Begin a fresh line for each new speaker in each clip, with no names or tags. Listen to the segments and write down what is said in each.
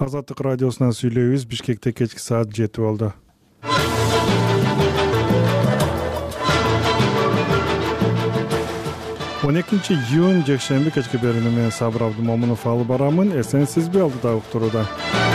Азаттык радиосунан сүйлөйбүз. Бишкекте кечки саат 7 болду. Он 2-июнь жекшемби кечки берүүнү менен Сабыр Абдымомунов алып барамын. Эсенсизби алдыда уктурууда.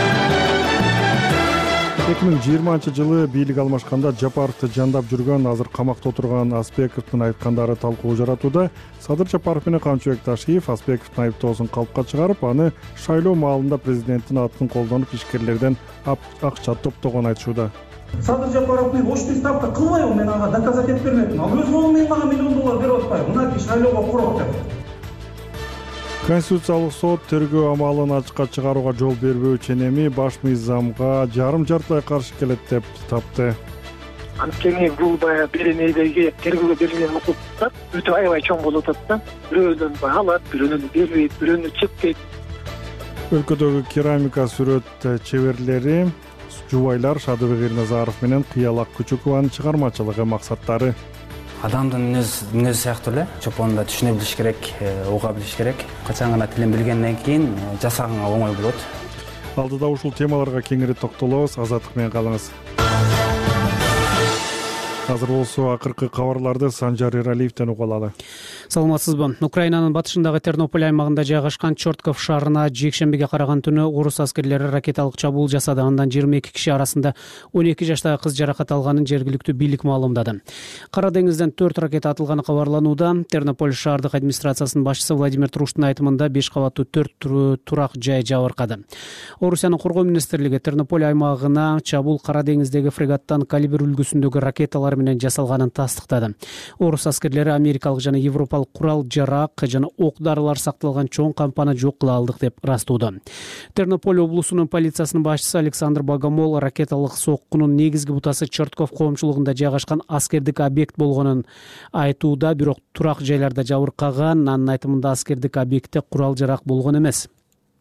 2020-жылы бийлик алмашканда Жапаровду жандап жүргөн, азыр камакта отурган Аспековдун айткандары талкуу жаратууда. Садыр Жапаров менен Камчыбек Ташиев Аспековдун айыптоосун калпка чыгарып, аны шайлоо маалында президенттин атын колдонуп ишкерлерден акча топтогон айтышууда.
Садыр Жапаров мен очный ставка кылбайбы, мен ага доказать этип бермекмин. Ал өз колу менен мага $1 миллион берип атпайбы. Мынакей шайлоого курок деп.
Конституциялык сот тергөө амалын ачыкка чыгарууга жол бербөө ченеми баш мыйзамга жарым-жартылай каршы келет деп тапты.
Анткени бул баягы беренедеги тергөөгө берилген укуктар өтө аябай чоң болуп атат да. Бирөөнөн алат, бирөөнөн бербейт, бирөөнөн чекпейт.
Өлкөдөгү керамика сүрөт чеберлери Жубайлар Шадыбек Эрназаров менен Кыялак Күчүкованын чыгармачылыгы максаттары.
Адамдын мүнөзү сыяктуу эле чопонда түшүнө билиш керек, уга билиш керек. Качан гана тилин билгенден кийин жасаганга оңой болот.
Алдыда ушул темаларга кеңири токтолобуз. Азаттык менен калыңыз. Азыр болсо акыркы кабарларды Санжар Эралиевден угуп алалы.
Саламатсызбы? Украинанын батышындагы Тернополь аймагында жайгашкан Чортков шаарына жекшембиге караган түнү орус аскерлери ракеталык чабуул жасады. Андан 22 киши арасында 12 жаштагы кыз жаракат алганын жергиликтүү бийлик маалымдады. Кара деңизден 4 ракета атылганы кабарланууда. Тернополь шаардык администрациясынын башчысы Владимир Труштун айтымында 5 кабаттуу 4 турак жай жабыркады. Орусиянын коргоо министрлиги Тернополь аймагына чабуул Кара деңиздеги фрегаттан калибр үлгүсүндөгү ракеталар менен жасалганын тастыктады. Орус аскерлери америкалык жана европалык курал жарак жана ок дарылар сакталган чоң кампаны жок кыла алдык деп ырастууда. Тернополь облусунун полициясынын башчысы Александр Богомол ракеталык соккунун негизги бутасы Чортков коомчулугунда жайгашкан аскердик объект болгонун айтууда, бирок турак жайларда жабыркаган. Анын айтымында аскердик объектте курал жарак болгон эмес.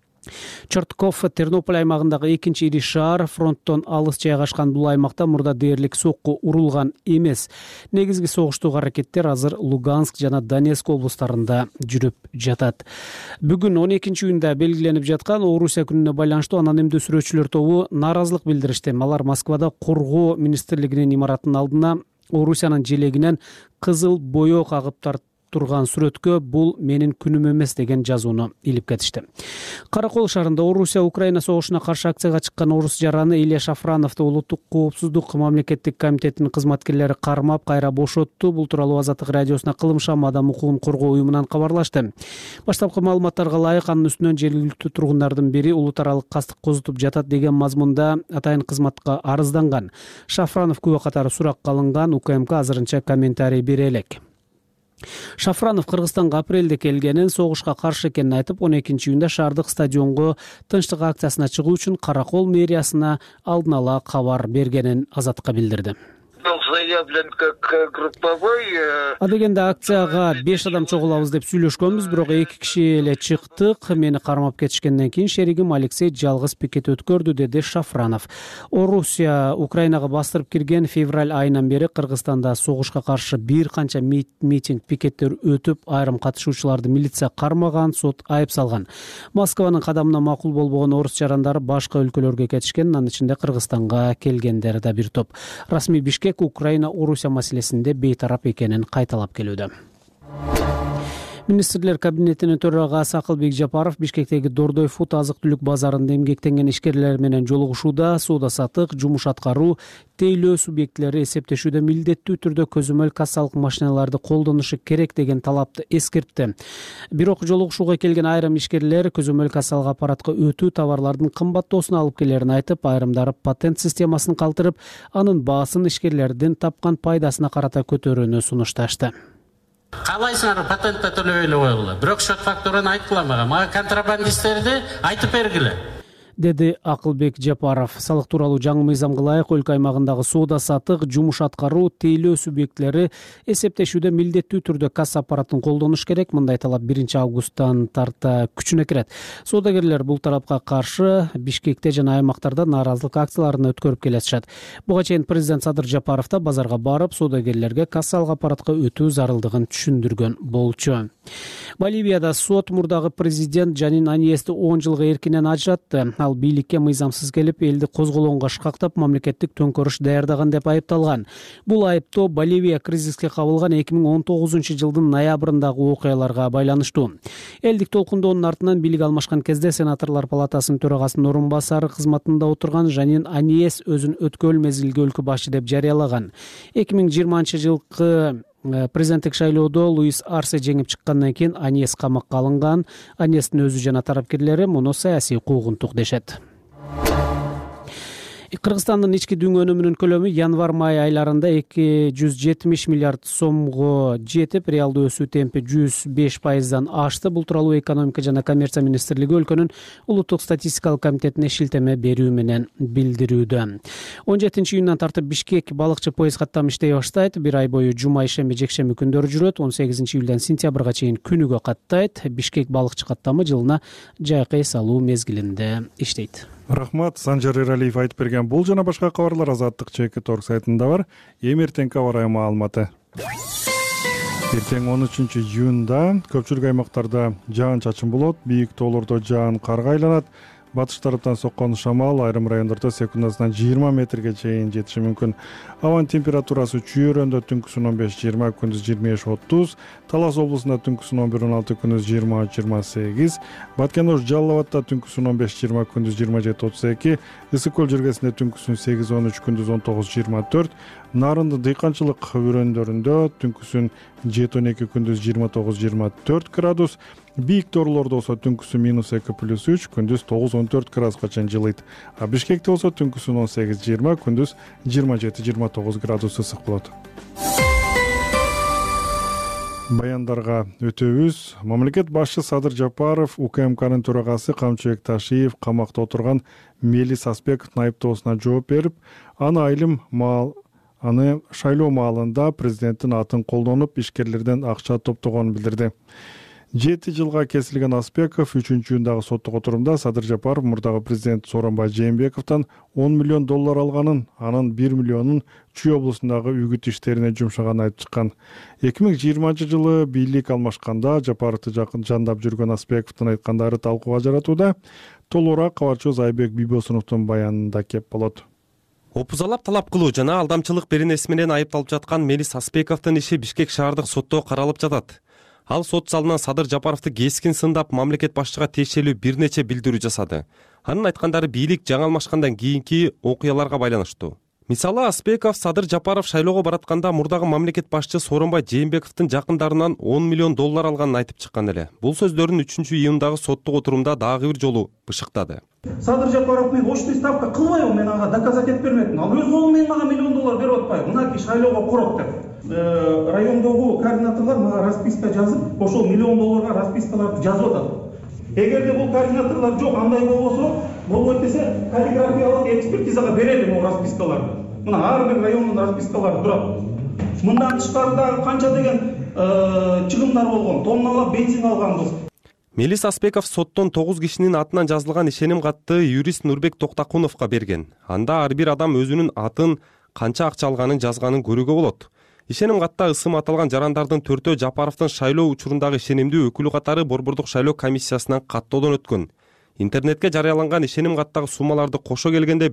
Чортков Тернополь аймагындагы экинчи ири шаар, фронттон алыс жайгашкан бул аймакта мурда дээрлик сокку урулган эмес. Негизги согуштуу аракеттер азыр Луганск жана Донецк облустарында жүрүп жатат. Бүгүн 12-июнда белгиленип жаткан Орусия күнүнө байланыштуу анонимдүү сүрөтчүлөр тобу нааразылык билдиришти. Алар Москвада коргоо министрлигинин имаратынын алдына Орусиянын желегинен кызыл боек агып турган сүрөткө "Бул менин күнүм эмес" деген жазууну илип кетишти. Каракол шаарында Орусия Украина согушуна каршы акцияга чыккан орус жараны Илья Шафрановду улуттук коопсуздук мамлекеттик комитетинин кызматкерлери кармап, кайра бошотту. Бул тууралуу Азаттык радиосуна Кылымшам адам укугун коргоо уюмунан кабарлашты. Баштапкы маалыматтарга ылайык анын үстүнөн жергиликтүү тургундардын бири улут аралык кастык козутуп жатат деген мазмунда атайын кызматка арызданган. Шафранов күбө катары суракка алынган. УКМК азырынча комментарий бере элек. Шафранов Кыргызстанга апрелде келгенин, согушка каршы экенин айтып, 12-июнда шаардык стадионго тынчтык акциясына чыгуу үчүн Каракол мэриясына алдын ала кабар бергенин Азаттыкка билдирди.
Заявлен как групповой.
Адегенде акцияга 5 адам чогулабыз деп сүйлөшкөнбүз, бирок 2 киши эле чыктык. Мени кармап кетишкенден кийин шеригим Алексей жалгыз пикет өткөрдү, деди Шафранов. Орусия Украинага бастырып кирген февраль айынан бери Кыргызстанда согушка каршы бир канча митинг, пикеттер өтүп, айрым катышуучуларды милиция кармаган, сот айып салган. Москванын кадамына макул болбогон орус жарандары башка өлкөлөргө кетишкен, анын ичинде Кыргызстанга келгендер да бир топ. Расмий Бишкек Украина Орусия маселесинде бейтарап экенин кайталап келүүдө. Министрлер кабинетинин төрагасы Акылбек Жапаров Бишкектеги Дордой фуд азык-түлүк базарында эмгектенген ишкерлер менен жолугушууда. Соода-саттык, жумуш аткаруу, тейлөө субъектилери эсептешүүдө милдеттүү түрдө көзөмөл кассалык машиналарды колдонушу керек деген талапты эскертти. Бирок жолугушууга келген айрым ишкерлер көзөмөл кассалык аппаратка өтүү товарлардын кымбаттоосуна алып келерин айтып, айрымдары патент системасын калтырып, анын баасын ишкерлердин тапкан пайдасына карата көтөрүүнү сунушташты.
Калайсыңар патентте төлөбөйлө койгула. Бирок счет фактураны айткыла мага контрабандисттерди айтып бергиле.
деди Акылбек Жапаров. Салык тууралуу жаңы мыйзамга ылайык өлкө аймагындагы соода-саттык, жумуш аткаруу, тейлөө субъектилери эсептешүүдө милдеттүү түрдө касса аппаратын колдонуш керек. Мындай талап 1 августтан тарта күчүнө кирет. Соодагерлер бул талапка каршы Бишкекте жана аймактарда нааразылык акцияларын өткөрүп келатышат. Буга чейин президент Садыр Жапаров да базарга барып, соодагерлерге кассалык аппаратка өтүү зарылдыгын түшүндүргөн болчу. Боливияда сот мурдагы президент Жанин Аниести 10 жылга эркинен ажыратты. ал бийликке мыйзамсыз келип элди козголоңго шкактап мамлекеттик төңкөрүш даярдаган деп айыпталган. Бул айыптоо Боливия кризиске кабылган 2019 жылдын ноябрындагы окуяларга байланыштуу. Элдик толкундоонун артынан бийлик алмашкан кезде Сенаторлор палатасынын төрагасынын орун басары кызматында отурган Жанин Аниес өзүн өткөл мезгилге өлкө башчы деп жарыялаган. 2020 жылкы президенттик шайлоодо Луис Арсе жеңип чыккандан кийин Аниес камакка алынган. Аниестин өзү жана тарапкерлери муну саясий куугунтук дешет. Кыргызстандын ички дүң өнүмүнүн көлөмү январь-май айларында 270 миллиард сомго жетип, реалдуу өсүү темпи 105%дан ашты. Бул тууралуу экономика жана коммерция министрлиги өлкөнүн улуттук статистикалык комитетине шилтеме берүү менен билдирүүдө. 17 июндан тартып Бишкек балыкчы поезд каттамы иштей баштайт. Бир ай бою жума, ишемби, жекшемби күндөрү жүрөт. 18 июлдан сентябрга чейин күнүгө каттайт. Бишкек балыкчы каттамы жылына жайкы эс алуу мезгилинде иштейт.
Рахмат, Санжар Эралиев айтып берген. Бул жана башка кабарлар Азаттык ЧК.org сайтында бар. Эми эртеңки аба ырайы маалыматы. Эртең 13 июнда көпчүлүк аймактарда жаан-чачын болот, бийик тоолордо жаан карга айланат. Батыш тараптан соккон шамал айрым райондордо секундасына 20 метрге чейин жетиши мүмкүн. Абанын температурасы чүйөрөндө түнкүсүн 15-20, күндүз 25-30, Талас облусунда түнкүсүн 11-16, күндүз 20-28, Баткен-Ош Жалал Абадта түнкүсүн 15-20, күндүз 27-32, Ысык көл жергесинде түнкүсүн 8-13, күндүз 19-24, Нарынды дыйканчылык өрөөндөрүндө түнкүсүн 7-12, күндүз 29-24 градус, бийик тоолордо болсо түнкүсүн -2+3, күндүз 9-14 градуска чейин жылыйт. А Бишкекте болсо түнкүсүн 18-20, күндүз 27-29 градус ысык болот. Баяндарга өтөбүз. Мамлекет башчы Садыр Жапаров УКМКнын төрагасы Камчыбек Ташиев камакта отурган Мелис Аспековдун айыптоосуна жооп берип, аны шайлоо маалында президенттин атын колдонуп, ишкерлерден акча топтогонун билдирди. 7 жылга кесилген Аспеков 3-июндагы соттук отурумда Садыр Жапаров мурдагы президент Сооронбай Жээнбековдон $10 миллион алганын, анын 1 миллионун Чүй облусундагы үгүт иштерине жумшаганын айтып чыккан. 2020 жылы бийлик алмашканда Жапаровду жандап жүргөн Аспековдун айткандары талкууга жаратууда. Толугураак кабарчыбыз Айбек Бибосуновдун баянында кеп болот.
Опузалап талап кылуу жана алдамчылык беренеси менен айыпталып жаткан Мелис Аспековдун иши Бишкек шаардык сотто каралып жатат. Ал сот залынан Садыр Жапаровду кескин сындап, мамлекет башчыга тиешелүү бир нече билдирүү жасады. Анын айткандары бийлик жаңы алмашкандан кийинки окуяларга байланыштуу. Мисалы, Аспеков Садыр Жапаров шайлоого баратканда мурдагы мамлекет башчы Сооронбай Жээнбековдун жакындарынан $10 миллион алганын айтып чыккан эле. Бул сөздөрүн 3-июндагы соттук отурумда дагы бир жолу бышыктады.
Садыр Жапаров мен очный ставка кылбайбы, мен ага доказать этип бермекмин. Ал өз колу менен мага $1 миллион берип атпайбы. Мынакей шайлоого корот деп. Райондогу координаторлор мага расписка жазып, ошол $1 миллион распискаларды жазып атат. Эгерде бул координаторлор жок, андай болбойт десе, каллиграфиялык экспертизага берели бул распискаларды. Мына ар бир райондун распискалары турат. Мындан тышкары канча деген чыгымдар болгон, тонналап бензин алганбыз.
Мелис Аспеков соттон 9 кишинин атынан жазылган ишеним катты юрист Нурбек Токтакуновго берген. Анда ар бир адам өзүнүн атын, канча акча алганын жазганын көрүүгө болот. Ишеним катта ысым аталган жарандардын 4-өө Жапаровдун шайлоо учурундагы ишенимдүү өкүлү катары Борбордук шайлоо комиссиясынан каттоодон өткөн. Интернетке жарыяланган ишеним каттагы суммаларды кошо келгенде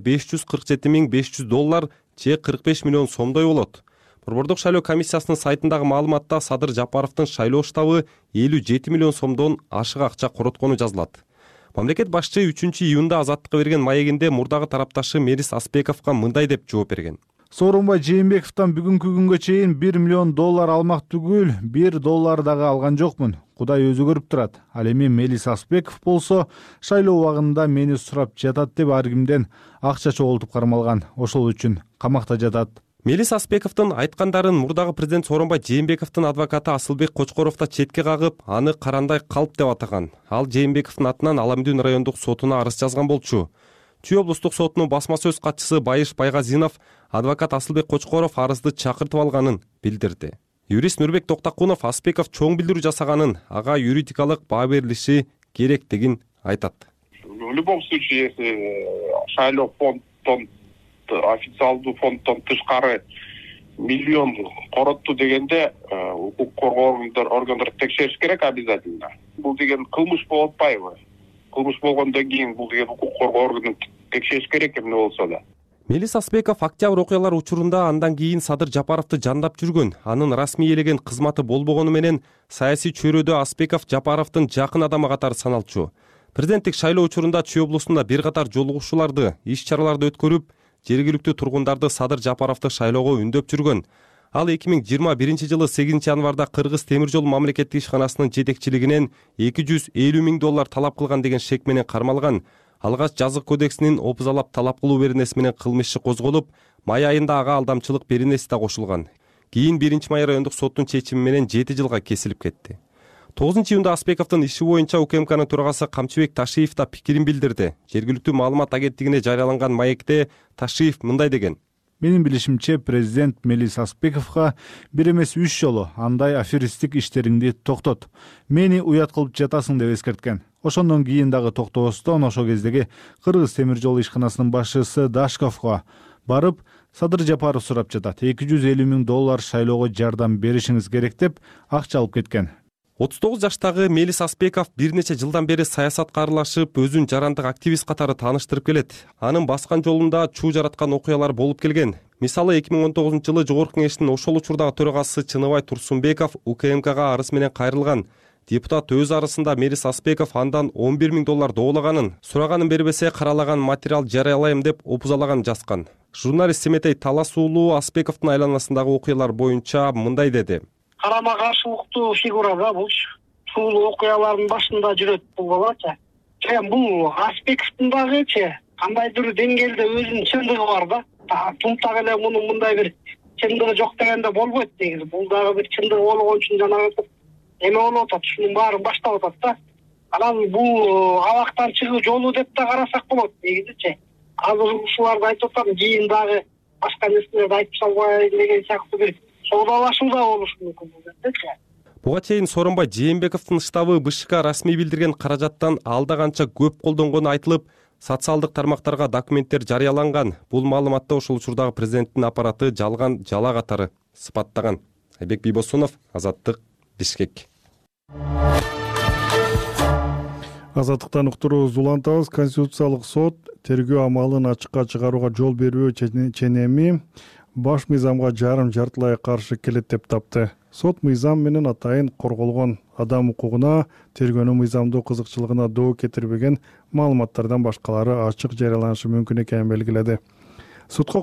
$547.500 же 45 миллион сомдой болот. Борбордук шайлоо комиссиясынын сайтындагы маалыматта Садыр Жапаровдун шайлоо штабы 57 миллион сомдон ашык акча короткону жазылат. Мамлекет башчы 3-июнда Азаттыкка берген маегинде мурдагы тарапташы Мелис Аспековго мындай деп жооп берген.
Сооронбай Жээнбековдон бүгүнкү күнгө чейин $1 миллион алмак түгүл, $1 дагы алган жокмун. Кудай өзү көрүп турат. Ал эми Мелис Аспеков болсо шайлоо убагында мени сурап жатат деп ар кимден акча чогултуп кармалган. Ошол үчүн камакта жатат.
Мелис Аспековдун айткандарын мурдагы президент Сооронбай Жээнбековдун адвокаты Асылбек Кочкоров да четке кагып, аны карандай калп деп атаган. Ал Жээнбековдун атынан Аламүдүн райондук сотуна арыз жазган болчу. Чүй облустук сотунун басма сөз катчысы Байыш Байгазинов адвокат Асылбек Кочкоров арызды чакыртып алганын билдирди. Юрист Нурбек Токтакунов Аспеков чоң билдирүү жасаганын, ага юридикалык баа берилиши керектигин айтат.
В любом случае, если шайлоо фонддон, официалдуу фонддон тышкары миллион коротту дегенде укук коргоо органдары текшериш керек обязательно. Бул деген кылмыш болуп атпайбы? кылмыш болгондон кийин бул деген укук коргоо органы текшериш керек эмне болсо да.
Мелис Аспеков октябрь окуялар учурунда андан кийин Садыр Жапаровду жандап жүргөн, анын расмий ээлеген кызматы болбогону менен саясий чөйрөдө Аспеков Жапаровдун жакын адамы катары саналчу. Президенттик шайлоо учурунда Чүй облусунда бир катар жолугушууларды, иш-чараларды өткөрүп, жергиликтүү тургундарды Садыр Жапаровду шайлоого үндөп жүргөн. Ал 2021 жылы 8 январда Кыргыз темир жол мамлекеттик ишканасынын жетекчилигинен $250,000 талап кылган деген шек менен кармалган. Алгач жазык кодексинин опузалап талап кылуу беренеси менен кылмыш иши козголуп, май айында ага алдамчылык беренеси да кошулган. Кийин 1-май райондук соттун чечими менен 7 жылга кесилип кетти. 9-июнда Аспековдун иши боюнча УКМКнын төрагасы Камчыбек Ташиев да пикирин билдирди. Жергиликтүү маалымат агенттигине жарыяланган маекте Ташиев мындай деген:
Менин билишимче, президент Мелис Аспековго бир эмес 3 жолу андай аферистик иштериңди токтот, мени уят кылып жатасың деп эскерткен. Ошондон кийин дагы токтобостон ошол кездеги Кыргыз темир жол ишканасынын башчысы Дашковго барып, Садыр Жапаров сурап жатат. $250,000 шайлоого жардам беришиңиз керек деп акча алып кеткен.
39 жаштагы Мелис Аспеков бир нече жылдан бери саясатка аралашып, өзүн жарандык активист катары тааныштырып келет. Анын баскан жолунда чуу жараткан окуялар болуп келген. Мисалы 2019 жылы Жогорку Кеңештин ошол учурдагы төрагасы Чыныбай Турсунбеков УКМКга арыз менен кайрылган. Депутат өз арысында Мелис Аспеков андан $11,000 доолаганын, сураганын бербесе каралаган материал жарыялайм деп опузалаган жазган. Журналист Семетей Талас уулу Аспековдун айланасындагы окуялар боюнча мындай деди:
Карама каршылыктуу фигура да бул. Ушул окуялардын башында жүрөт бул балачы. Бул Аспековдун дагычы кандайдыр деңгээлде өзүнүн чындыгы бар да. Тумтак эле мунун мындай бир чындыгы жок дегенде болбойт негизи. Бул дагы бир чындыгы болгон үчүн жанагы эме болуп атат, ушунун баарын баштап атат да. Анан бул абактан чыгуу жолу деп да карасак болот негизичи. Азыр ушуларды айтып атам, кийин дагы башка нерселерди айтып салбай деген сыяктуу бир соодалашуу да болушу мүмкүн депчи.
Буга чейин Сооронбай Жээнбековдун штабы БШК расмий билдирген каражаттан алда канча көп колдонгону айтылып, социалдык тармактарга документтер жарыяланган. Бул маалыматты ошол учурдагы президенттин аппараты жалган жала катары сыпаттаган. Айбек Бийбосунов, Азаттык, Бишкек.
Азаттыктан уктурубузду улантабыз. Конституциялык сот тергөө амалын ачыкка чыгарууга жол берүү ченеми баш мыйзамга жарым-жартылай каршы келет деп тапты. Сот мыйзам менен атайын корголгон адам укугуна, тергөөнүн мыйзамдуу кызыкчылыгына доо кетирбеген маалыматтардан башкалары ачык жарыяланышы мүмкүн экенин белгиледи. Сотко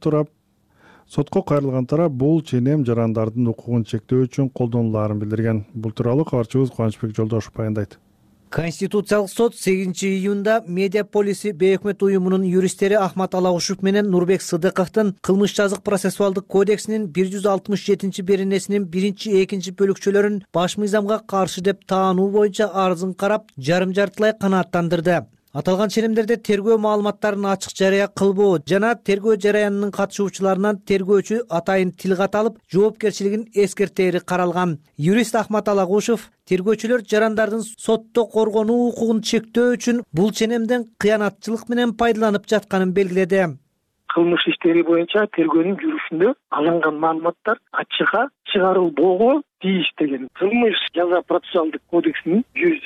кайрылган тарап бул ченем жарандардын укугун чектөө үчүн колдонулаарын билдирген. Бул тууралуу кабарчыбыз Кубанычбек Жолдошев баяндайт.
Конституциялык сот 8-июнда Медиа полиси бейөкмөт уюмунун юристтери Ахмат Алагушев менен Нурбек Сыдыковдун кылмыш жазык процессуалдык кодексинин 167-беренесинин 1-2 бөлүкчөлөрүн баш мыйзамга каршы деп таануу боюнча арызын карап, жарым-жартылай канааттандырды. Аталган ченемдерде тергөө маалыматтарын ачык жарыя кылбоо жана тергөө жараянынын катышуучуларынан тергөөчү атайын тил ката алып, жоопкерчилигин эскертери каралган. Юрист Ахмат Алагушев тергөөчүлөр жарандардын сотто коргонуу укугун чектөө үчүн бул ченемден кыянатчылык менен пайдаланып жатканын белгиледи.
Кылмыш иштери боюнча тергөөнүн жүрүшүндө алынган маалыматтар ачыкка чыгарылбого тийиш деген. Кылмыш жаза процессуалдык кодексинин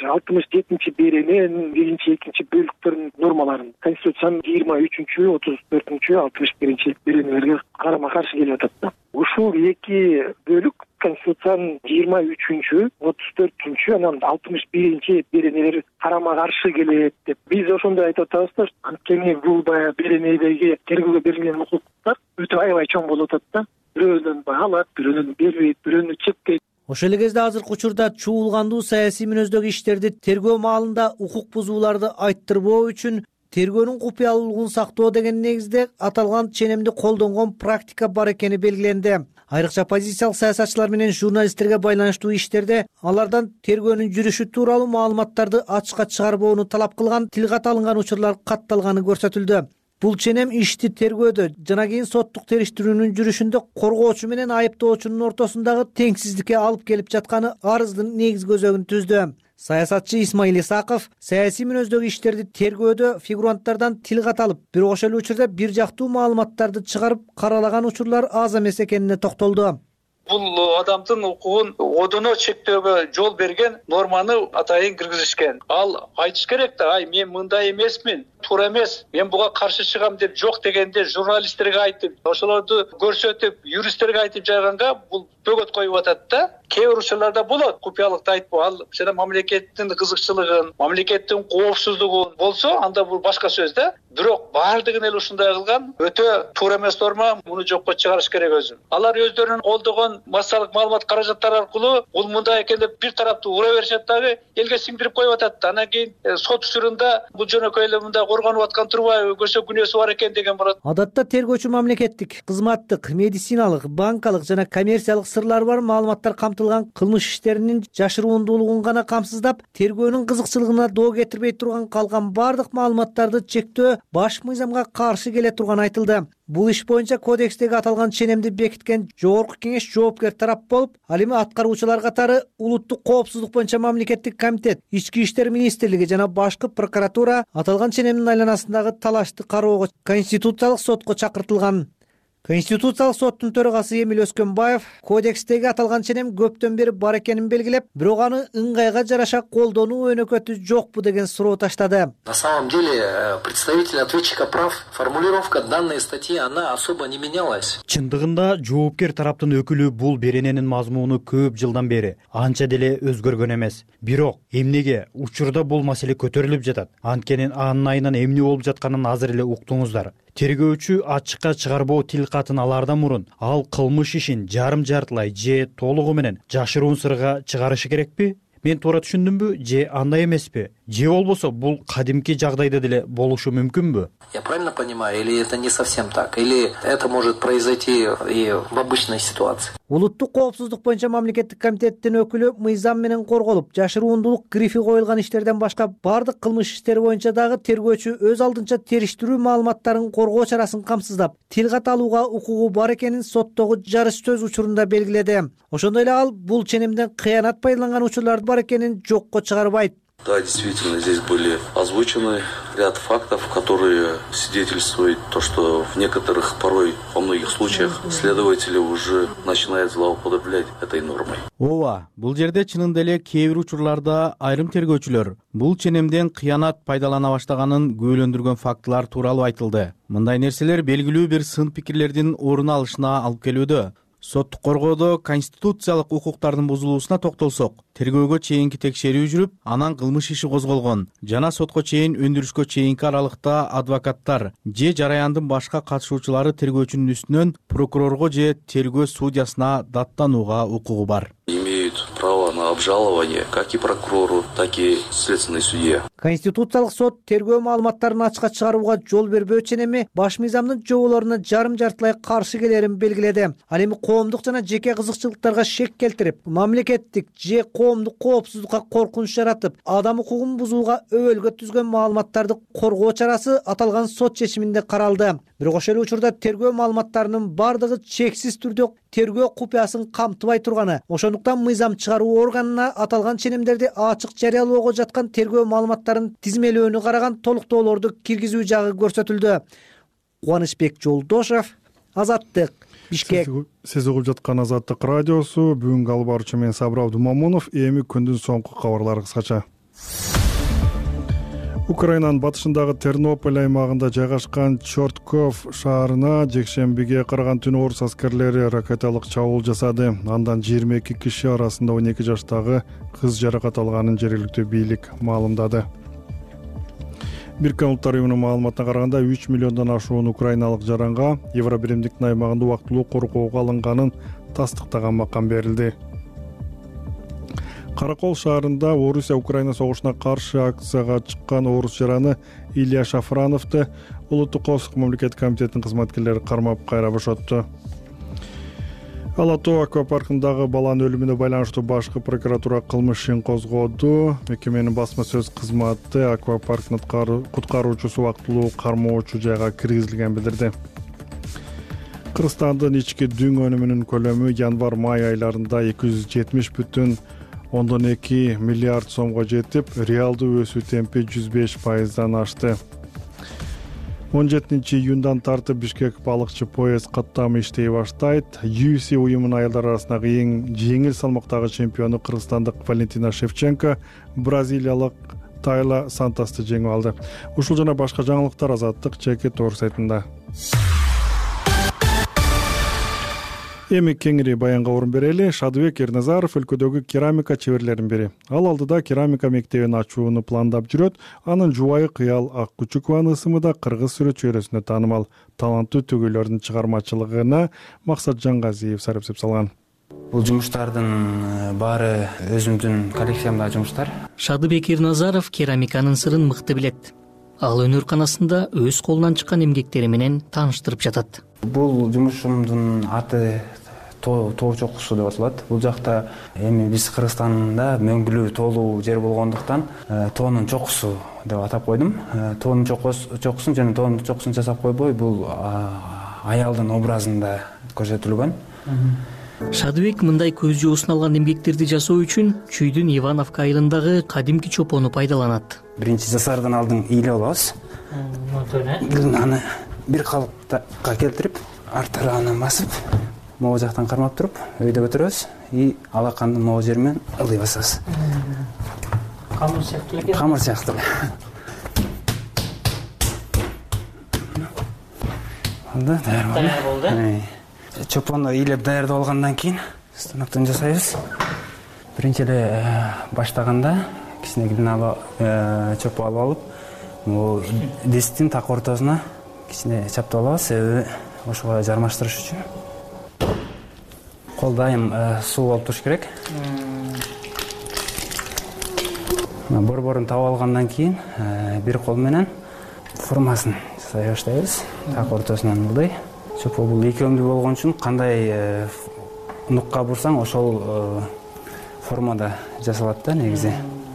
167 берененин 1-2 бөлүктөрүнүн нормаларын Конституциянын 23, 34, 61 беренелерге карама каршы келип атат да. Ушул эки бөлүк Конституциянын 23, 34, анан 61 беренелери карама каршы келет деп биз ошондой айтып атабыз да. Анткени бул баягы беренедеги тергөөгө берилген укуктар өтө аябай чоң болуп атат да. Бирөөнүн алат, бирөөнүн бербейт, бирөөнү чектейт.
Ошол эле кезде азыркы учурда чуулгандуу саясий мүнөздөгү иштерди тергөө маалында укук бузууларды айттырбоо үчүн тергөөнүн купуялуулугун сактоо деген негизде аталган ченемди колдонгон практика бар экени белгиленди. Айрыкча позициялык саясатчылар менен журналисттерге байланыштуу иштерде алардан тергөөнүн жүрүшү тууралуу маалыматтарды ачыкка чыгарбоону талап кылган тил ката алынган учурлар катталганы көрсөтүлдү. Бул ченем ишти тергөөдө жана кийин соттук териштирүүнүн жүрүшүндө коргоочу менен айыптоочунун ортосундагы теңсиздикке алып келип жатканы арыздын негизги өзөгүн түздү. Саясатчы Исмаил Исаков саясий мүнөздөгү иштерди тергөөдө фигуранттардан тил ката алып, бирок ошол учурда бир жактуу маалыматтарды чыгарып каралаган учурлар аз эмес экенине токтолду.
Бул адамдын укугун одоно чектөөгө жол берген норманы атайын киргизишкен. Ал айтыш керек да, мен мындай эмесмин, туура эмес, мен буга каршы чыгам деп жок дегенде журналисттерге айтып, ошолорду көрсөтүп, юристтерге айтып жайганга бул бөгөт коюп атат да. Кээ бир учурларда болот, купуялыкты айтпоо, ал жана мамлекеттин кызыкчылыгын, мамлекеттин коопсуздугун болсо, анда бул башка сөз да. Бирок баардыгын эле ушундай кылган өтө туура эмес норма, муну жокко чыгарыш керек өзүн. Алар өздөрүнүн колдогон массалык маалымат каражаттары аркылуу бул мындай экен деп бир тараптуу ура беришет дагы, элге сиңдирип коюп атат. Анан кийин сот учурунда бул жөнөкөй эле мындай коргонуп аткан турбайбы, көрсө күнөөсү бар экен деген болот.
Адатта тергөөчү мамлекеттик, кызматтык, медициналык, банкалык жана коммерциялык сырлары бар маалыматтар камтылган кылмыш иштеринин жашыруундуулугун гана камсыздап, тергөөнүн кызыкчылыгына доо кетирбей турган калган бардык маалыматтарды чектөө баш мыйзамга каршы келе турганы айтылды. Бул иш боюнча кодекстеги аталган ченемди бекиткен жогорку кеңеш жоопкер тарап болуп, ал эми аткаруучулар катары улуттук коопсуздук боюнча мамлекеттик комитет, ички иштер министрлиги жана башкы прокуратура аталган ченемдин айланасындагы талашты кароого Конституциялык сотко чакыртылган. Конституциялык соттун төрагасы Эмил Өскөнбаев кодекстеги аталган ченем көптөн бери бар экенин белгилеп, бирок аны ыңгайга жараша колдонуу өнөкөтү жокпу деген суроо таштады.
На самом деле, представитель ответчика прав, формулировка данной статьи, она особо не менялась.
Чындыгында жоопкер тараптын өкүлү бул берененин мазмуну көп жылдан бери анча деле өзгөргөн эмес. Бирок эмнеге учурда бул маселе көтөрүлүп жатат? Анткени анын айынан эмне болуп жатканын азыр эле уктуңуздар. Тергөөчү ачыкка чыгарбоо тил катын алаардан мурун ал кылмыш ишин жарым-жартылай же толугу менен жашыруун сырга чыгарышы керекпи? Мен туура түшүндүмбү же андай эмеспи? Же болбосо бул кадимки жагдайда деле болушу мүмкүнбү?
Я правильно понимаю, или это не совсем так? Или это может произойти и в обычной ситуации?
Улуттук коопсуздук боюнча мамлекеттик комитеттин өкүлү мыйзам менен корголуп, жашыруундуулук грифи коюлган иштерден башка бардык кылмыш иштери боюнча дагы тергөөчү өз алдынча териштирүү маалыматтарын коргоо чарасын камсыздап, тил кат алууга укугу бар экенин соттогу жарыш сөз учурунда белгиледи. Ошондой эле ал бул ченемден кыянат пайдаланган учурлар бар экенин жокко чыгарбайт.
Да, действительно, здесь были озвучены ряд фактов, которые свидетельствуют то, что в некоторых, порой, во многих случаях, следователи уже начинают злоупотреблять этой нормой.
Ооба, бул жерде чынында эле кээ бир учурларда айрым тергөөчүлөр бул ченемден кыянат пайдалана баштаганын күбөлөндүргөн фактылар тууралуу айтылды. Мындай нерселер белгилүү бир сын пикирлердин орун алышына алып келүүдө. Соттук коргоодо конституциялык укуктардын бузулуусуна токтолсок, тергөөгө чейинки текшерүү жүрүп, анан кылмыш иши козголгон жана сотко чейин өндүрүшкө чейинки аралыкта адвокаттар же жараяндын башка катышуучулары тергөөчүнүн үстүнөн прокурорго же тергөө судьясына даттанууга укугу бар.
Имеют право на обжалование как и прокурору, так и следственный судья.
Конституциялык сот тергөө маалыматтарын ачыкка чыгарууга жол бербөө ченеми баш мыйзамдын жоболоруна жарым-жартылай каршы келерин белгиледи. Ал эми коомдук жана жеке кызыкчылыктарга шек келтирип, мамлекеттик же коомдук коопсуздукка коркунуч жаратып, адам укугун бузууга өбөлгө түзгөн маалыматтарды коргоо чарасы аталган сот чечиминде каралды. Бирок ошол учурда тергөө маалыматтарынын бардыгы чексиз түрдө тергөө купуясын камтыбай турганы, ошондуктан мыйзам чыгаруу органына аталган ченемдерди ачык жарыялоого жаткан тергөө маалыматтарын тизмелөөнү караган толуктоолорду киргизүү жагы көрсөтүлдү. Кубанычбек Жолдошев, Азаттык, Бишкек.
Сиз угуп жаткан Азаттык радиосу. Бүгүнкү алып баруучу мен Сабыр Абдумамунов. Эми күндүн соңку кабарлары кыскача. Украинанын батышындагы Тернополь аймагында жайгашкан Чортков шаарына жекшембиге караган түнү орус аскерлери ракеталык чабуул жасады. Андан 22 киши арасында 12 жаштагы кыз жаракат алганын жергиликтүү бийлик маалымдады. Бириккен Улуттар Уюмунун маалыматына караганда 3 миллиондон ашуун украиналык жаранга Евробиримдиктин аймагында убактылуу коргоого алынганын тастыктаган макам берилди. Каракол шаарында Орусия-Украина согушуна каршы акцияга чыккан орус жараны Илья Шафрановду Улуттук коопсуздук мамлекеттик комитетинин кызматкерлери кармап кайра бошотту. Ала Тоо аквапаркындагы баланын өлүмүнө байланыштуу башкы прокуратура кылмыш ишин козгоду. Мекеменин басма сөз кызматы аквапарктын куткаруучусу убактылуу кармоочу жайга киргизилгенин билдирди. Кыргызстандын ички дүң өнүмүнүн көлөмү январь-май айларында 270,2 миллиард сомго жетип, реалдуу өсүү темпи 105%дан ашты. 17-июндан тартып Бишкек балыкчы поезд каттамы иштей баштайт. UFC уюмунун аялдар арасындагы эң жеңил салмактагы чемпиону кыргызстандык Валентина Шевченко бразилиялык Тайла Сантосты жеңип алды. Ушул жана башка жаңылыктар Азаттык Чекет.орг сайтында. Эми кеңири баянга орун берели. Шадыбек Эрназаров өлкөдөгү керамика чеберлеринин бири. Ал алдыда керамика мектебин ачууну пландап жүрөт. Анын жубайы Кыял Аккучукованын ысымы кыргыз сүрөт чөйрөсүндө таанымал. Таланттуу төгүлөрдүн чыгармачылыгына Максат Жангазиев сарапсеп салган.
Бул жумуштардын баары өзүмдүн коллекциямдагы жумуштар.
Шадыбек Эрназаров керамиканын сырын мыкты билет. Ал өнөр-канасында өз колунан чыккан эмгектери менен тааныштырып жатат.
Бул жумушумдун аты тоо чокусу деп аталат. Бул жакта эми биз Кыргызстанда мөңгүлүү тоолуу жер болгондуктан тоонун чокусу деп атап койдум. Тоонун чокусун жана тоонун чокусун жасап койбой, бул аялдын образында көрсөтүлгөн.
Шадыбек мындай көз жоосун алган эмгектерди жасоо үчүн Чүйдүн Ивановка айылындагы кадимки чопону пайдаланат.
Биринчи жасаардан алдын ийлеп алабыз. Аны бир калыпка келтирип, арт тарабынан басып, могу жактан кармап туруп, өйдө көтөрөбүз и алаканды могу жер менен ылдый басабыз.
Камыр сыяктуу экен.
Камыр сыяктуу. Болду, даяр болду. Чопонду ийлеп даярдап алгандан кийин станоктон жасайбыз. Биринчи эле баштаганда кичине глина чопо алып, могу дисктин так ортосуна кичине чаптап алабыз, себеби ошого жармаштырыш үчүн. Кол дайым суу болуп туруш керек. Борборун таап алгандан кийин бир кол менен формасын жасай баштайбыз. Так ортосунан ылдый. Чопо бул эки өңдүү болгон үчүн кандай нукка бурсаң ошол формада жасалат да негизи.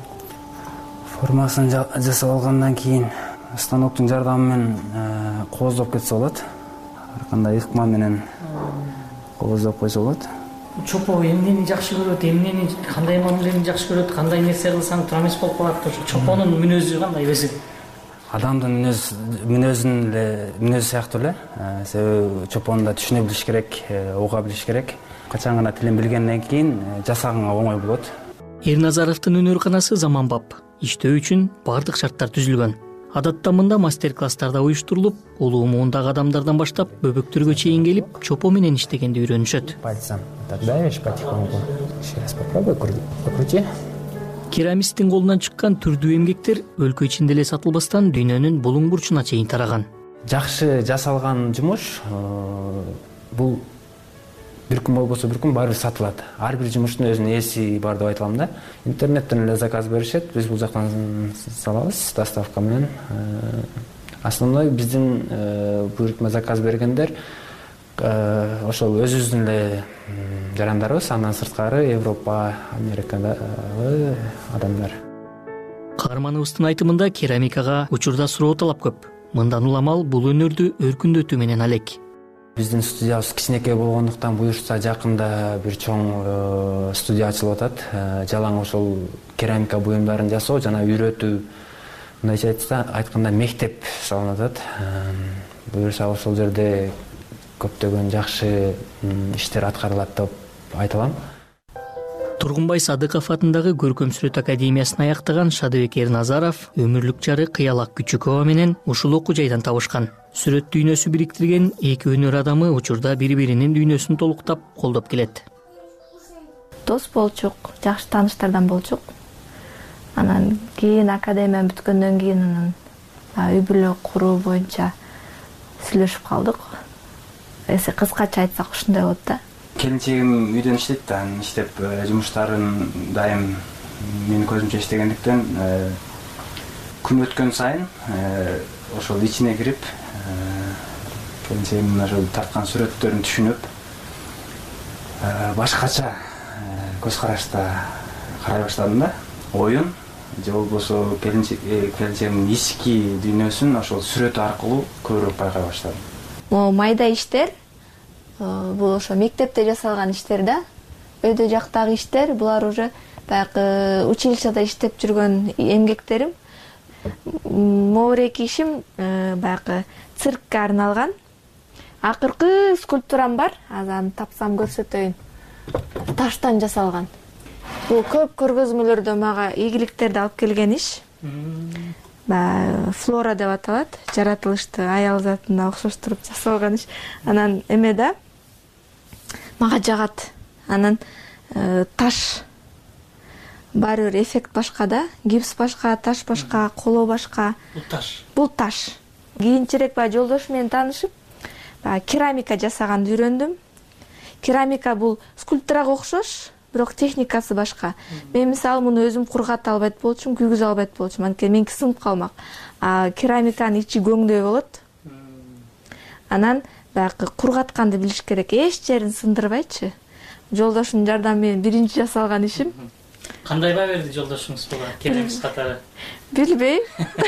Формасын жасап алгандан кийин станоктун жардамы менен кооздоп кетсе болот. Ар кандай ыкма менен кооздоп койсо болот.
Чопо эмнени жакшы көрөт, эмнени кандай мамилени жакшы көрөт, кандай нерсе кылсаң туура эмес болуп калат. Чопонун мүнөзү кандай өзү?
Адамдын мүнөзү сыяктуу эле. Себеби чопону да түшүнө билиш керек, уга билиш керек. Качан гана тилин билгенден кийин жасаганга оңой болот.
Эрназаровдун өнөр-канасы заманбап. Иштөө үчүн бардык шарттар түзүлгөн. Адатта мында мастер-класстарда уюштурулуп, улуу муундагы адамдардан баштап бөбөктөргө чейин келип, чопо менен иштегенди үйрөнүшөт.
Пальцем так давишь потихоньку. Еще раз попробуй, покрути.
Керамисттин колунан чыккан түрдүү эмгектер өлкө ичинде эле сатылбастан дүйнөнүн булуң бурчуна чейин тараган.
Жакшы жасалган жумуш бул бир күн болбосо бир күн баары бир сатылат. Ар бир жумуштун өзүнүн ээси бар деп айта алам да. Интернеттен эле заказ беришет, биз бул жактан салабыз доставка менен. Основной биздин буйрутма заказ бергендер ошол өзүбүздүн эле жарандарыбыз, андан сырткары Европа, Америкадагы адамдар.
Каарманыбыздын айтымында керамикага учурда суроо талап көп. Мындан уламал бул өнөрдү өркүндөтүү менен алек.
Биздин студиябыз кичинекей болгондуктан буюрса жакында бир чоң студия ачылып атат. Жалаң ошол керамика буюмдарын жасоо жана үйрөтүү, мындайча айтканда мектеп салынып атат. Буюрса ошол жерде көптөгөн жакшы иштер аткарылат деп айта алам.
Тургунбай Садыков атындагы Көркөм сүрөт академиясын аяктаган Шадыбек Эрназаров өмүрлүк жары Кыял Аккучукова менен ушул окуу жайдан табышкан. Сүрөт дүйнөсү бириктирген эки өнөр адамы учурда бири-биринин дүйнөсүн толуктап колдоп келет.
Дос болчук, жакшы тааныштардан болчук. Анан кийин академия бүткөндөн кийин үй бүлө куруу боюнча сүйлөшүп калдык. Кыскача айтсак ушундай болот да.
Келинчегим үйдөн иштейт да, иштеп жумуштарын дайым менин көзүмчө иштегендиктен күн өткөн сайын ошол ичине кирип келинчегимдин ошол тарткан сүрөттөрүн түшүнүп башкача көз карашта карай баштадым да. Оюн же болбосо келинчегимдин ички дүйнөсүн ошол сүрөт аркылуу көрүп байкай баштадым.
Майда иштер бул ошо мектепте жасалган иштер да. Өйдө жактагы иштер булар уже баягы училищада иштеп жүргөн эмгектерим. могу эки ишим баягы циркке арналган. Акыркы скульптурам бар, азыр аны тапсам көрсөтөйүн. Таштан жасалган. Бул көп көргөзмөлөрдө мага ийгиликтерди алып келген иш. Флора деп аталат. Жаратылышты аял затына окшоштуруп жасалган иш. Анан эме да мага жагат. Анан таш баары бир эффект башка да. Гипс башка, таш башка, коло башка. Бул таш. Кийинчерээк жолдош менен таанышып, керамика жасаганды үйрөндүм. Керамика бул скульптурага окшош, бирок техникасы башка. Мен мисалы муну өзүм кургата албайт болчумун, күйгүзө албайт болчумун. Анткени меники сынып калмак. Керамиканын ичи көңдөй болот. Анан баягы кургатканды билиш керек. Эч жерин сындырбайчы. Жолдошунун жардамы менен биринчи жасалган ишим.
Кандай баа берди жолдошуңуз буга келеңиз катары?
Билбейм.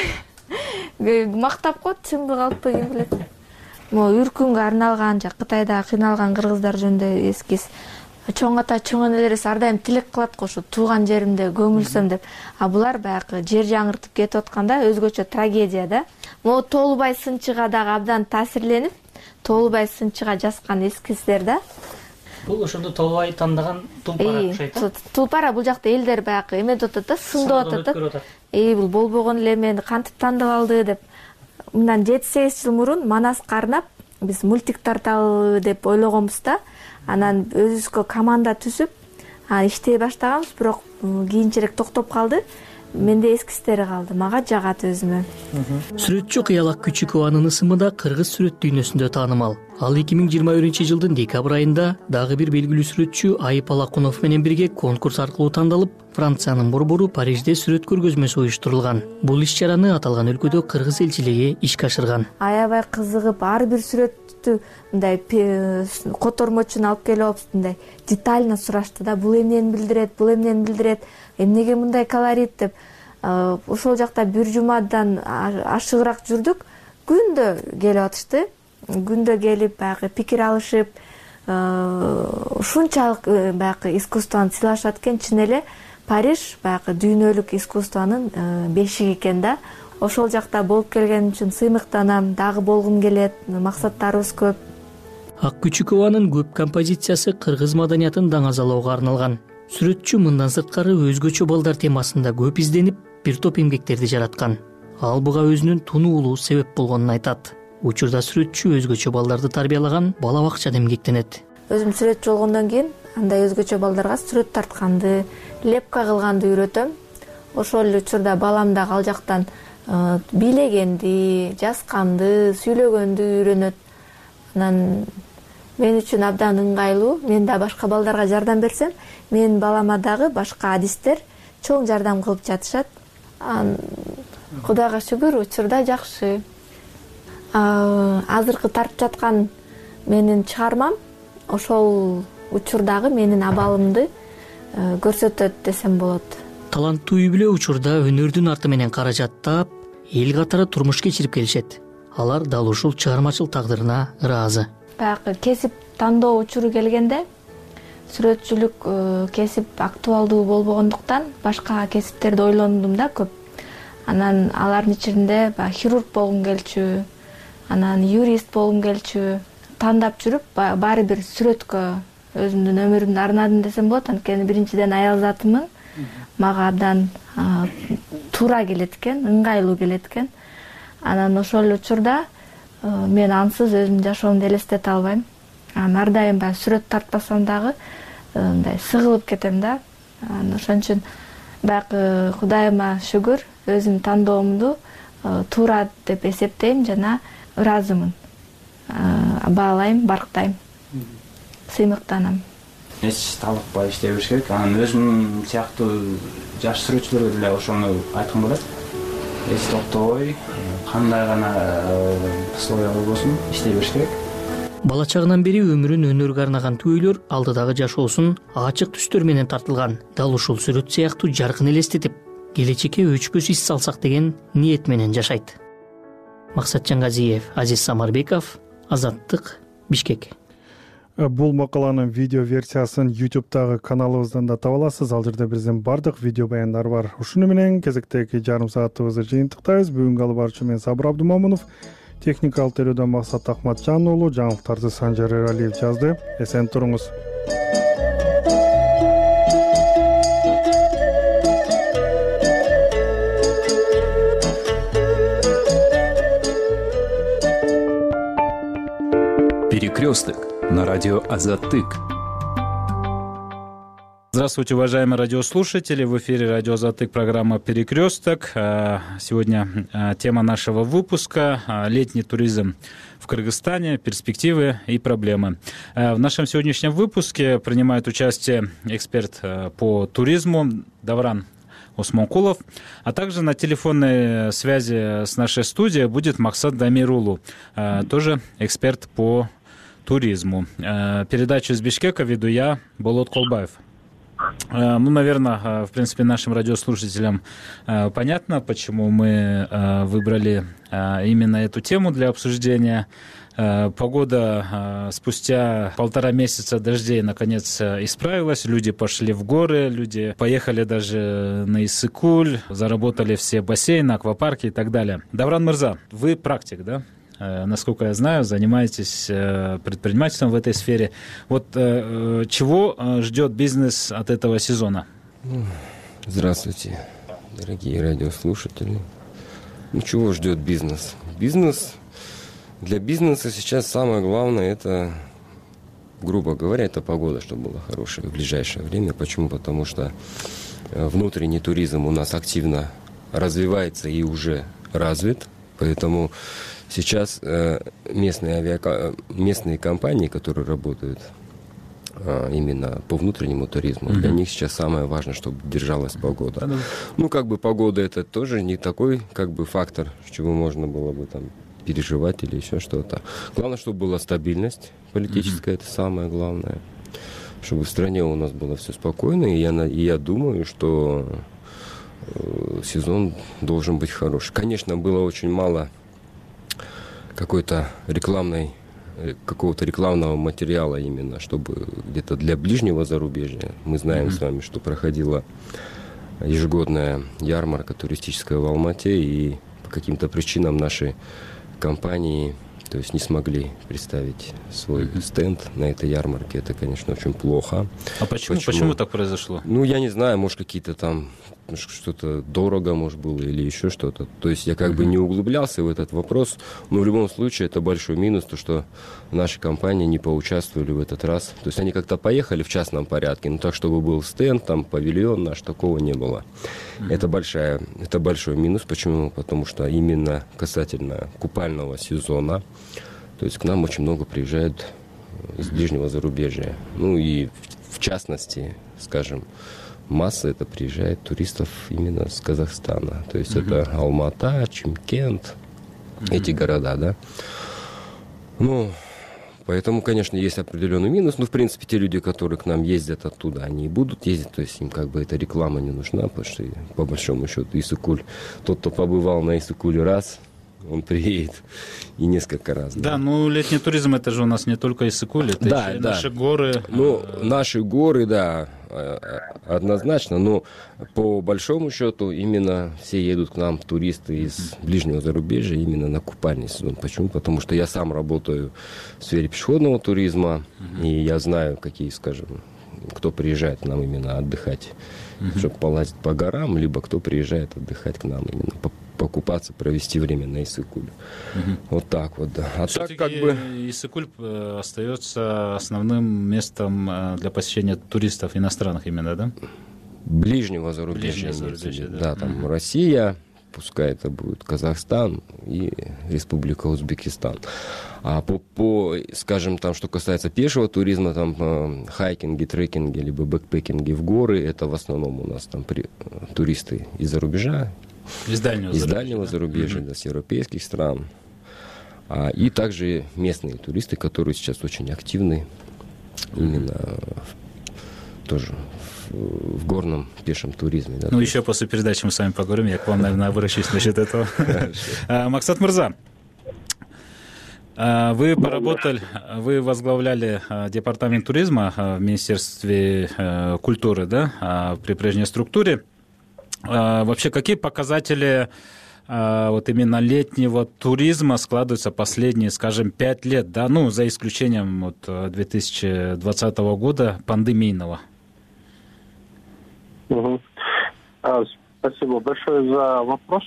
Мактап коет, чындык алпай ким билет. Могу үркүнгө арналган, Кытайда кыйналган кыргыздар жөнүндө эскиз. Чоң ата, чоң энелерибиз ар дайым тилек кылат го, ушу тууган жеримде көмүлсөм деп. Булар баягы жер жаңыртып кетип атканда өзгөчө трагедия да. Могу Тоолубай сынчыга дагы абдан таасирленип, Тоолубай сынчыга жазган эскиздер да.
Бул ошондо Тоолубай тандаган тулпара окшойт да?
Тулпара бул жакта элдер баягы эме деп атат да, сындап атат. Бул болбогон эле мени кантип тандап алды деп. Мындан 7-8 жыл мурун Манаска арнап биз мультик тарталы деп ойлогонбуз да. Анан өзүбүзгө команда түзүп, иштей баштаганбыз, бирок кийинчерээк токтоп калды. Менде эскистери калды. Мага жагат өзүмө.
Сүрөтчү Кыялак Күчүкованын ысымы да кыргыз сүрөт дүйнөсүндө таанымал. Ал 2021-жылдын декабрь айында дагы бир белгилүү сүрөтчү Айып Алакунов менен бирге конкурс аркылуу тандалып, Франциянын борбору Парижде сүрөт көргөзмөсү уюштурулган. Бул иш-чараны аталган өлкөдө кыргыз элчилиги ишке ашырган.
Аябай кызыгып, ар бир сүрөттү мындай котормочун алып келип алып, мындай детально сурашты да. Бул эмнени билдирет, бул эмнени билдирет, эмнеге мындай колорит деп. Ошол жакта бир жумадан ашыгыраак жүрдүк. Күндө келип атышты. Күндө келип баягы пикир алышып, ушунчалык баягы искусствону сыйлашат экен. Чын эле Париж баягы дүйнөлүк искусствонун бешиги экен да. Ошол жакта болуп келгеним үчүн сыймыктанам, дагы болгум келет, максаттарыбыз көп.
Ак Күчүкованын көп композициясы кыргыз маданиятын даңазалоого арналган. Сүрөтчү мындан сырткары өзгөчө балдар темасында көп изденип, бир топ эмгектерди жараткан. Ал буга өзүнүн тунуулуу себеп болгонун айтат. Учурда сүрөтчү өзгөчө балдарды тарбиялаган бала бакчада эмгектенет.
Өзүм сүрөтчү болгондон кийин андай өзгөчө балдарга сүрөт тартканды, лепка кылганды үйрөтөм. Ошол эле учурда балам дагы ал жактан бийлегенди, жазганды, сүйлөгөндү үйрөнөт. Анан мен үчүн абдан ыңгайлуу. Мен да башка балдарга жардам берсем, менин балама дагы башка адистер чоң жардам кылып жатышат. Кудайга шүгүр, учурда жакшы. Азыркы тартып жаткан менин чыгармам ошол учурдагы менин абалымды көрсөтөт десем болот.
Таланттуу үй бүлө учурда өнөрдүн арты менен каражаттап, эл катары турмуш кечирип келишет. Алар дал ушул чыгармачыл тагдырына ыраазы.
Баягы кесип тандоо учуру келгенде сүрөтчүлүк кесип актуалдуу болбогондуктан башка кесиптерди ойлондум да көп. Анан алардын ичинде хирург болгум келчү, анан юрист болгум келчү. Тандап жүрүп, баары бир сүрөткө өзүмдүн өмүрүмдү арнадым десем болот. Анткени биринчиден аял затымын. Мага абдан туура келет экен, ыңгайлуу келет экен. Анан ошол эле учурда мен ансыз өзүмдүн жашоомду элестете албайм. Ар дайым сүрөт тартпасам дагы мындай сыгылып кетем да. Ошон үчүн баягы Кудайыма шүгүр, өзүмдүн тандоомду туура деп эсептейм жана ыраазымын. Баалайм, барктайм, сыймыктанам.
Эч талыкпай иштей бериш керек. Анан өзүм сыяктуу жаш сүрөтчүлөргө деле ошону айткым келет. Эч токтобой, кандай гана условия болбосун иштей бериш керек.
Бала чагынан бери өмүрүн өнөргө арнаган түбөйлөр алдыдагы жашоосун ачык түстөр менен тартылган. Дал ушул сүрөт сыяктуу жаркын элестетип, келечекке өчпөс ис салсак деген ниет менен жашайт. Максатжан Газиев, Азиз Самарбеков, Азаттык, Бишкек.
Бул макаланын видео версиясын YouTube'дагы каналыбыздан да таба аласыз. Ал жерде биздин бардык видео баяндар бар. Ушуну менен кезектеги жарым саатыбызды жыйынтыктайбыз. Бүгүнгү алып баруучу мен Сабыр Абдумомунов, техникалык терүүдөн Максат Ахматжан уулу, жаңылыктарды Санжар Эралиев жазды. Эсен туруңуз.
Перекресток на радио Азаттык.
Здравствуйте, уважаемые радиослушатели. В эфире радио Азаттык, программа «Перекресток». Сегодня тема нашего выпуска – летний туризм в Кыргызстане, перспективы и проблемы. В нашем сегодняшнем выпуске принимает участие эксперт по туризму Давран Осмонкулов, а также на телефонной связи с нашей студией будет Максат Дамирулу, тоже эксперт по туризму. Передачу из Бишкека веду я, Болот Колбаев. Наверное, в принципе, нашим радиослушателям понятно, почему мы выбрали именно эту тему для обсуждения. Погода спустя 1,5 месяца дождей наконец исправилась, люди пошли в горы, люди поехали даже на Иссык-Куль, заработали все бассейны, аквапарки и так далее. Давран Мырза, вы практик, да? Насколько я знаю, занимаетесь предпринимательством в этой сфере. Вот чего ждет бизнес от этого сезона?
Здравствуйте, дорогие радиослушатели. Чего ждет бизнес? Для бизнеса сейчас самое главное, это, грубо говоря, это погода, чтобы была хорошая в ближайшее время. Почему? Потому что внутренний туризм у нас активно развивается и уже развит. Поэтому сейчас местные компании, которые работают именно по внутреннему туризму, для них сейчас самое важное, чтобы держалась погода. Погода это тоже не такой, фактор, чего можно было бы там переживать или еще что-то. Главное, чтобы была стабильность политическая, это самое главное. Чтобы в стране у нас было все спокойно, и я думаю, что сезон должен быть хороший. Конечно, было очень мало какого-то рекламного материала именно, чтобы где-то для ближнего зарубежья. Мы знаем с вами, что проходила ежегодная ярмарка туристическая в Алмате, и по каким-то причинам наши компании, то есть, не смогли представить свой стенд на этой ярмарке. Это, конечно, очень плохо.
А почему так произошло?
Я не знаю, может, какие-то там что-то дорого, может, было, или еще что-то. То есть я не углублялся в этот вопрос, но в любом случае это большой минус, то, что наши компании не поучаствовали в этот раз. То есть они как-то поехали в частном порядке, но так, чтобы был стенд, там, павильон наш, такого не было. Это большой минус. Почему? Потому что именно касательно купального сезона, то есть к нам очень много приезжают из ближнего зарубежья. И в частности, скажем, масса это приезжает туристов именно с Казахстана. То есть это Алмата, Чимкент, эти города, да. Поэтому, конечно, есть определенный минус. В принципе, те люди, которые к нам ездят оттуда, они и будут ездить. То есть им эта реклама не нужна, потому что, по большому счету, Иссык-Куль, тот, кто побывал на Иссык-Куле раз, он приедет и несколько раз.
Да, летний туризм, это же у нас не только Иссык-Куль, это еще и наши горы.
Наши горы, да, однозначно, но по большому счету именно все едут к нам туристы из ближнего зарубежья именно на купальный сезон. Почему? Потому что я сам работаю в сфере пешеходного туризма, и я знаю, кто приезжает к нам именно отдыхать, чтобы полазить по горам, либо кто приезжает отдыхать к нам именно покупаться, провести время на Иссык-Куле. Вот так вот, да.
Иссык-Куль остается основным местом для посещения туристов иностранных именно, да?
Ближнего зарубежья. Да, там Россия, пускай это будет Казахстан и Республика Узбекистан. А скажем, там, что касается пешего туризма, там хайкинги, трекинги, либо бэкпекинги в горы, это в основном у нас там туристы из-за рубежа,
из дальнего
зарубежья, да, с европейских стран. И также местные туристы, которые сейчас очень активны именно тоже в горном пешем туризме. Да,
еще после передачи мы с вами поговорим, я к вам, наверное, обращусь насчет этого. Максат Мырза, Вы возглавляли департамент туризма в Министерстве культуры, да, при прежней структуре. Вообще, какие показатели вот именно летнего туризма складываются последние, скажем, 5 лет, да, ну, за исключением вот 2020 года, пандемийного?
Спасибо большое за вопрос.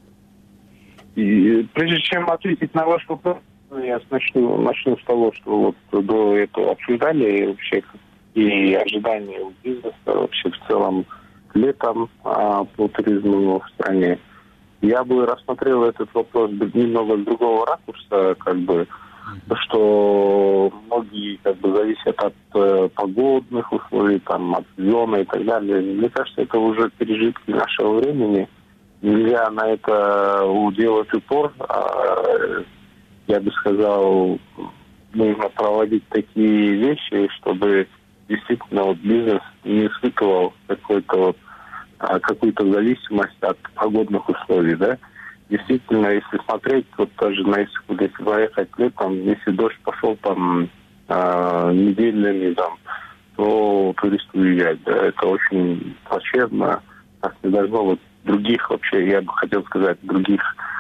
И прежде чем ответить на ваш вопрос, я начну с того, что вот до этого обсуждали вообще и ожидания у бизнеса вообще в целом летом по туризму в стране. Я бы рассмотрел этот вопрос немного с другого ракурса, как бы, что многие как бы зависят от погодных условий, там, от сезона и так далее. Мне кажется, это уже пережитки нашего времени. Нельзя на это делать упор. Я бы сказал, нужно проводить такие вещи, чтобы действительно вот бизнес не испытывал какую-то зависимость от погодных условий, да. Действительно, если смотреть, вот даже если поехать летом, если дождь пошел там недельными, там, то турист уезжает, да, это очень плачевно, так не должно. Вот других вообще, я бы хотел сказать, других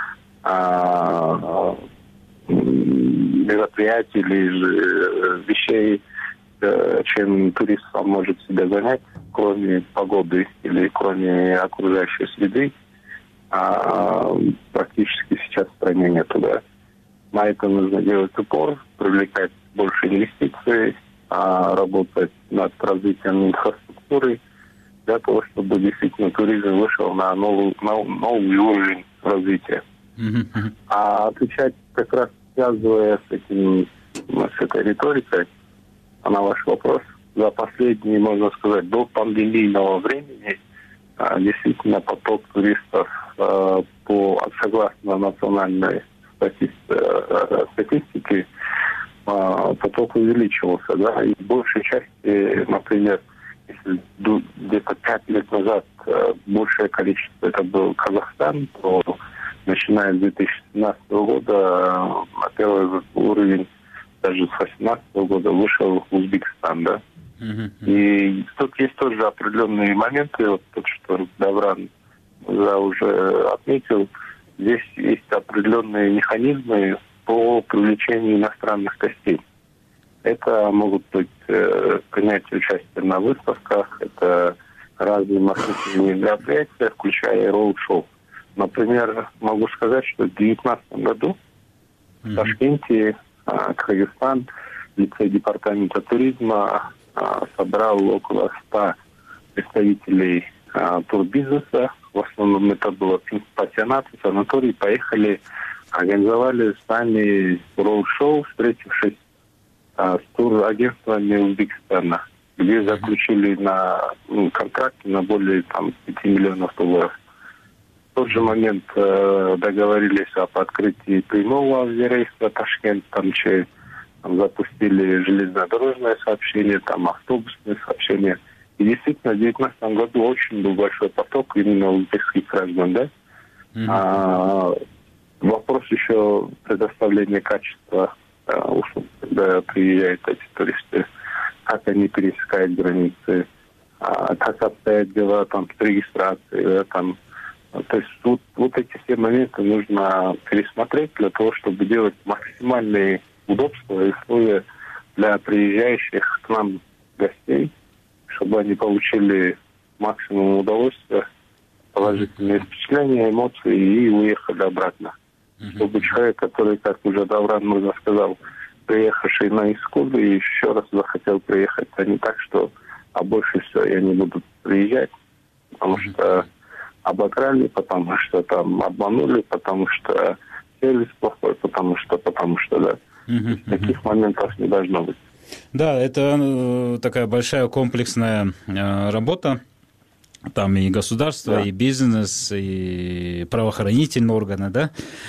мероприятий или же вещей, чем турист сам может себя занять, кроме погоды или кроме окружающей среды, практически сейчас в стране нету, да. На это нужно делать упор, привлекать больше инвестиций, работать над развитием инфраструктуры для того, чтобы действительно туризм вышел на новый уровень развития. А отвечать как раз связывая с этой риторикой на ваш вопрос, за последние, можно сказать, до пандемийного времени действительно поток туристов согласно национальной статистике поток увеличивался, да, и в большей части, например, если где-то 5 лет назад большее количество это был Казахстан, то начиная с 2017 года на первый уровень даже с 2018 года вышел Узбекистан, да. И тут есть тоже определенные моменты, вот то, что Давран уже отметил, здесь есть определенные механизмы по привлечению иностранных гостей. Это могут быть принятие участия на выставках, это разные маркетинговые мероприятия, включая роуд-шоу. Например, могу сказать, что в 2019 году в Ташкенте, Кыргызстан, лицей департамента туризма собрал около 100 представителей турбизнеса. В основном это было пансионаты, санатории. Поехали, организовали с нами роуд-шоу, встретившись с турагентствами Узбекистана, где заключили на контракты на более 5 миллионов долларов. В тот же момент договорились об открытии прямого авиарейса Ташкент, там запустили железнодорожное сообщение, там автобусное сообщение. И действительно, в 2019 году очень был большой поток именно узбекских граждан, да. Вопрос еще предоставления качества услуг, когда приезжают эти туристы, как они пересекают границы, как обстоят дела там с регистрацией, да, там. То есть вот эти все моменты нужно пересмотреть для того, чтобы делать максимальные удобства и условия для приезжающих к нам гостей, чтобы они получили максимум удовольствия, положительные впечатления, эмоции и уехали обратно. Чтобы человек, который, как уже Давран можно сказал, приехавший на Искуду и еще раз захотел приехать, а не так, что больше всего они будут приезжать, потому что обокрали, потому что там обманули, потому что сервис плохой, потому что, да. Таких моментов не должно быть.
Да, это такая большая комплексная работа. Там и государство, и бизнес, и правоохранительные органы, да.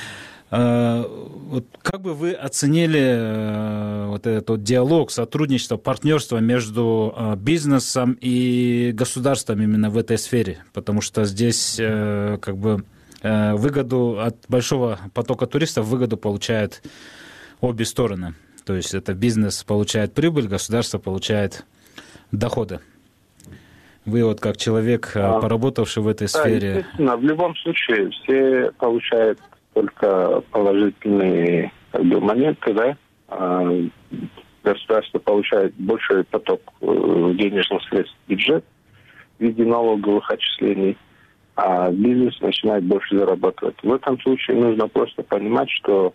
Вот как бы вы оценили вот этот диалог, сотрудничество, партнерство между бизнесом и государством именно в этой сфере? Потому что здесь как бы выгоду от большого потока туристов выгоду получает обе стороны. То есть это бизнес получает прибыль, государство получает доходы. Вы вот как человек, поработавший в этой сфере...
Естественно, в любом случае все получают только положительные моменты, да. Государство получает больший поток денежных средств в бюджет в виде налоговых отчислений, а бизнес начинает больше зарабатывать. В этом случае нужно просто понимать, что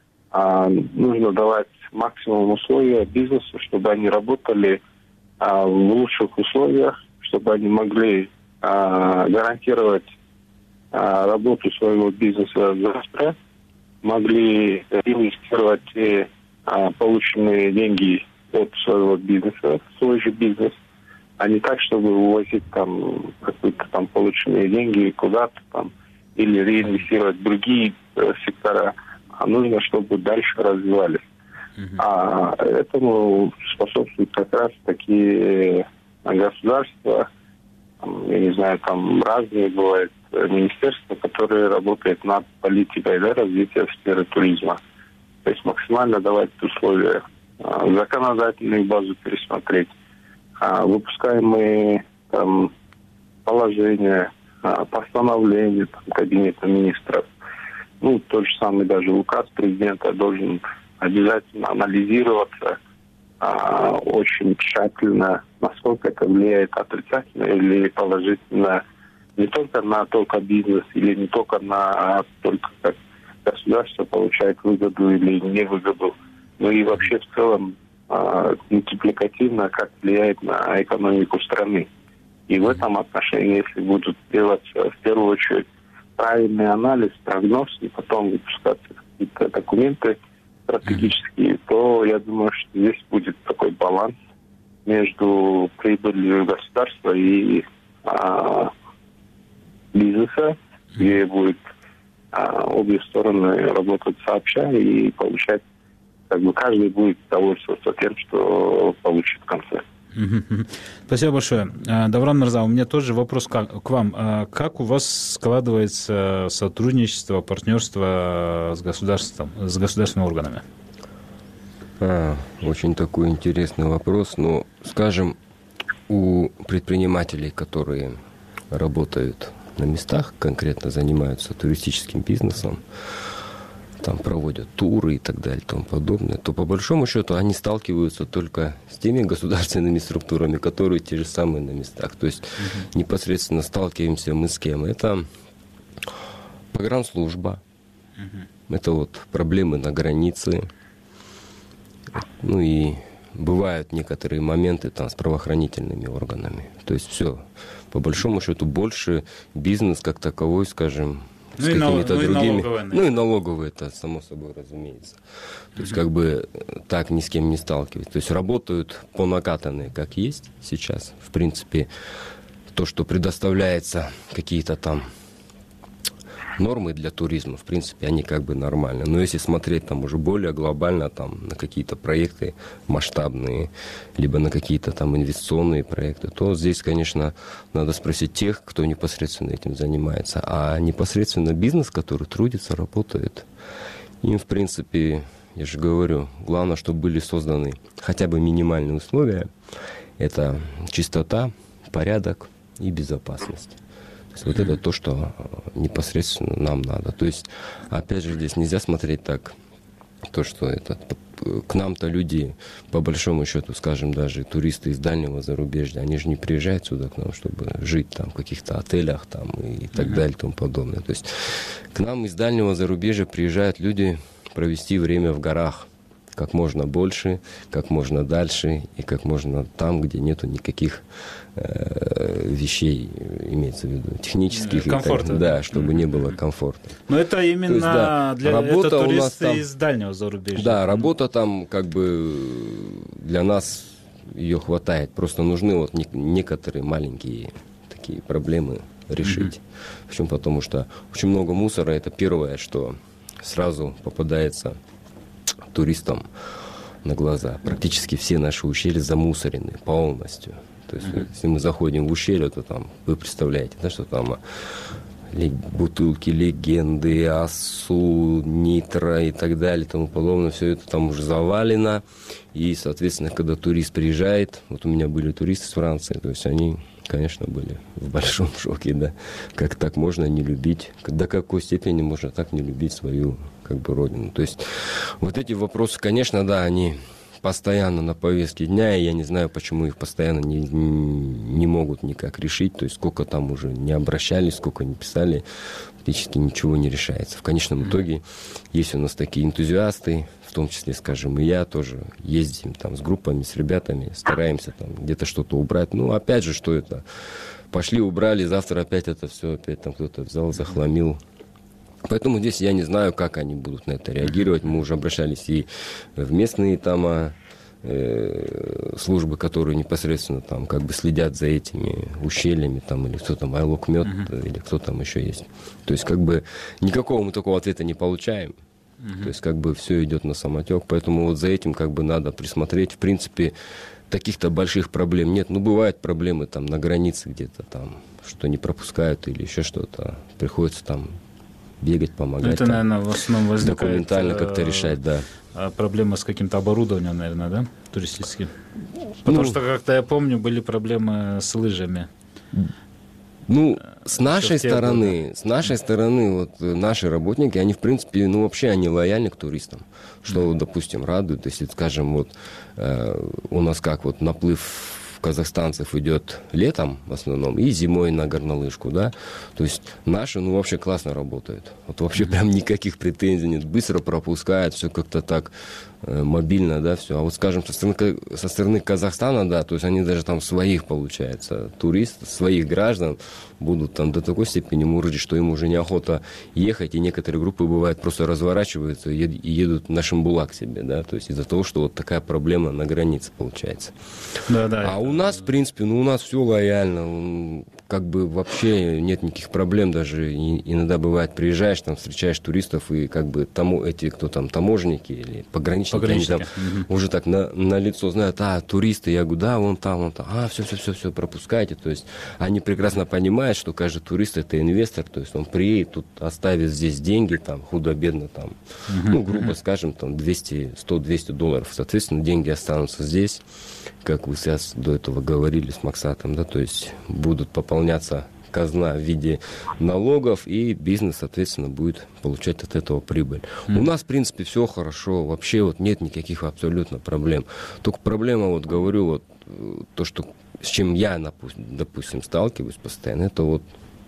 нужно давать максимум условий бизнесу, чтобы они работали в лучших условиях, чтобы они могли гарантировать работу своего бизнеса завтра, могли инвестировать полученные деньги от своего бизнеса в свой же бизнес, а не так, чтобы увозить там какие-то там полученные деньги куда-то там или реинвестировать в другие сектора, а нужно, чтобы дальше развивались. А этому способствуют как раз такие государства, я не знаю, там разные бывают министерства, которые работают над политикой, да, развития сферы туризма. То есть максимально давать условия, законодательную базу пересмотреть, выпускаемые там положения, постановления там, Кабинета министров. Ну, тот же самый даже указ президента должен обязательно анализироваться очень тщательно, насколько это влияет отрицательно или положительно не только на только бизнес или не только на только как государство получает выгоду или невыгоду, но и вообще в целом мультипликативно, как влияет на экономику страны. И в этом отношении, если будут делаться в первую очередь правильный анализ, прогноз, и потом выпускаться какие-то документы стратегические, то я думаю, что здесь будет такой баланс между прибылью государства и бизнеса, где будет обе стороны работать сообща и получать, как бы каждый будет довольствоваться тем, что получит в конце.
Спасибо большое. Давран Мирза, у меня тоже вопрос к вам. Как у вас складывается сотрудничество, партнерство с государством, с государственными органами?
Очень такой интересный вопрос. Ну, скажем, у предпринимателей, которые работают на местах, конкретно занимаются туристическим бизнесом, там проводят туры и так далее и тому подобное, то по большому счету они сталкиваются только с теми государственными структурами, которые те же самые на местах. То есть непосредственно сталкиваемся мы с кем? Это погранслужба, это вот проблемы на границе, ну и бывают некоторые моменты там с правоохранительными органами. То есть все, по большому счету, больше бизнес как таковой, скажем, с какими-то другими. Ну и налоговые, это само собой разумеется. То есть как бы так ни с кем не сталкивать. То есть работают по накатанной, как есть сейчас. В принципе, то, что предоставляется какие-то там нормы для туризма, в принципе, они как бы нормальны. Но если смотреть там уже более глобально там, на какие-то проекты масштабные, либо на какие-то там инвестиционные проекты, то здесь, конечно, надо спросить тех, кто непосредственно этим занимается. А непосредственно бизнес, который трудится, работает, им, в принципе, я же говорю, главное, чтобы были созданы хотя бы минимальные условия. Это чистота, порядок и безопасность. Вот это то, что непосредственно нам надо. То есть, опять же, здесь нельзя смотреть так, то, что это к нам-то люди, по большому счету, скажем, даже туристы из дальнего зарубежья, они же не приезжают сюда к нам, чтобы жить там в каких-то отелях там и так далее и тому подобное. То есть к нам из дальнего зарубежья приезжают люди провести время в горах как можно больше, как можно дальше и как можно там, где нету никаких вещей, имеется в виду, технических.
Комфорта.
Да, чтобы не было комфорта.
Но это именно есть, да, для это туристы там, из дальнего зарубежья.
Да, работа там как бы для нас ее хватает. Просто нужны вот некоторые маленькие такие проблемы решить. Почему? Потому что очень много мусора. Это первое, что сразу попадается туристам на глаза. Практически все наши ущелья замусорены полностью. То есть, если мы заходим в ущелье, то там, вы представляете, да, что там бутылки Легенды, Асу, Нитро и так далее, и тому подобное, все это там уже завалено. И, соответственно, когда турист приезжает, вот у меня были туристы с Франции, то есть они, конечно, были в большом шоке, да, как так можно не любить, до какой степени можно так не любить свою, как бы, родину. То есть вот эти вопросы, конечно, да, они постоянно на повестке дня, и я не знаю, почему их постоянно не могут никак решить, то есть сколько там уже не обращались, сколько не писали, практически ничего не решается. В конечном итоге есть у нас такие энтузиасты, в том числе, скажем, и я тоже ездим там с группами, с ребятами, стараемся там где-то что-то убрать. Ну, опять же, что это? Пошли, убрали, завтра опять это все, опять там кто-то взял, захламил. Поэтому здесь я не знаю, как они будут на это реагировать. Мы уже обращались и в местные там службы, которые непосредственно там как бы следят за этими ущельями, там, или кто там, Айлок-Мед, или кто там еще есть. То есть как бы никакого мы такого ответа не получаем. То есть как бы все идет на самотек. Поэтому вот за этим как бы надо присмотреть. В принципе, таких-то больших проблем нет. Ну, бывают проблемы там на границе где-то там, что не пропускают или еще что-то. Приходится там бегать, помогать.
Это,
там,
наверное, в основном возникает
документально как-то решать, да.
Проблема с каким-то оборудованием, наверное, да, туристическим? Потому что, как-то я помню, были проблемы с лыжами.
Ну, с нашей стороны, вот наши работники, они, в принципе, ну, вообще, они лояльны к туристам, что, допустим, радует. Если, скажем, вот у нас как вот наплыв казахстанцев идет летом в основном и зимой на горнолыжку, да, то есть наши, ну, вообще классно работают. Вот вообще прям никаких претензий нет, быстро пропускают, все как-то так мобильно, да, все. А вот, скажем, со стороны Казахстана, да, то есть они даже там своих, получается, туристов, своих граждан будут там до такой степени мурыжить, что им уже неохота ехать, и некоторые группы, бывает, просто разворачиваются и едут на Шимбулак себе, да, то есть из-за того, что вот такая проблема на границе получается.
Да, да.
А у нас, в принципе, ну, у нас все лояльно, как бы вообще нет никаких проблем, даже иногда бывает, приезжаешь, там, встречаешь туристов, и как бы эти, кто там, таможенники или пограничники, они там уже так на лицо знают, туристы, я говорю, да, вон там, все, пропускайте, то есть они прекрасно понимают, что каждый турист это инвестор, то есть он приедет, тут оставит здесь деньги, там, худо-бедно, там, ну, грубо скажем, там, $100-200, соответственно, деньги останутся здесь, как вы сейчас до этого говорили с Максатом, да, то есть будут пополняться казна в виде налогов, и бизнес, соответственно, будет получать от этого прибыль. У нас, в принципе, все хорошо, вообще вот нет никаких абсолютно проблем. Только проблема, вот говорю, вот то, что с чем я, допустим, сталкиваюсь постоянно, это вот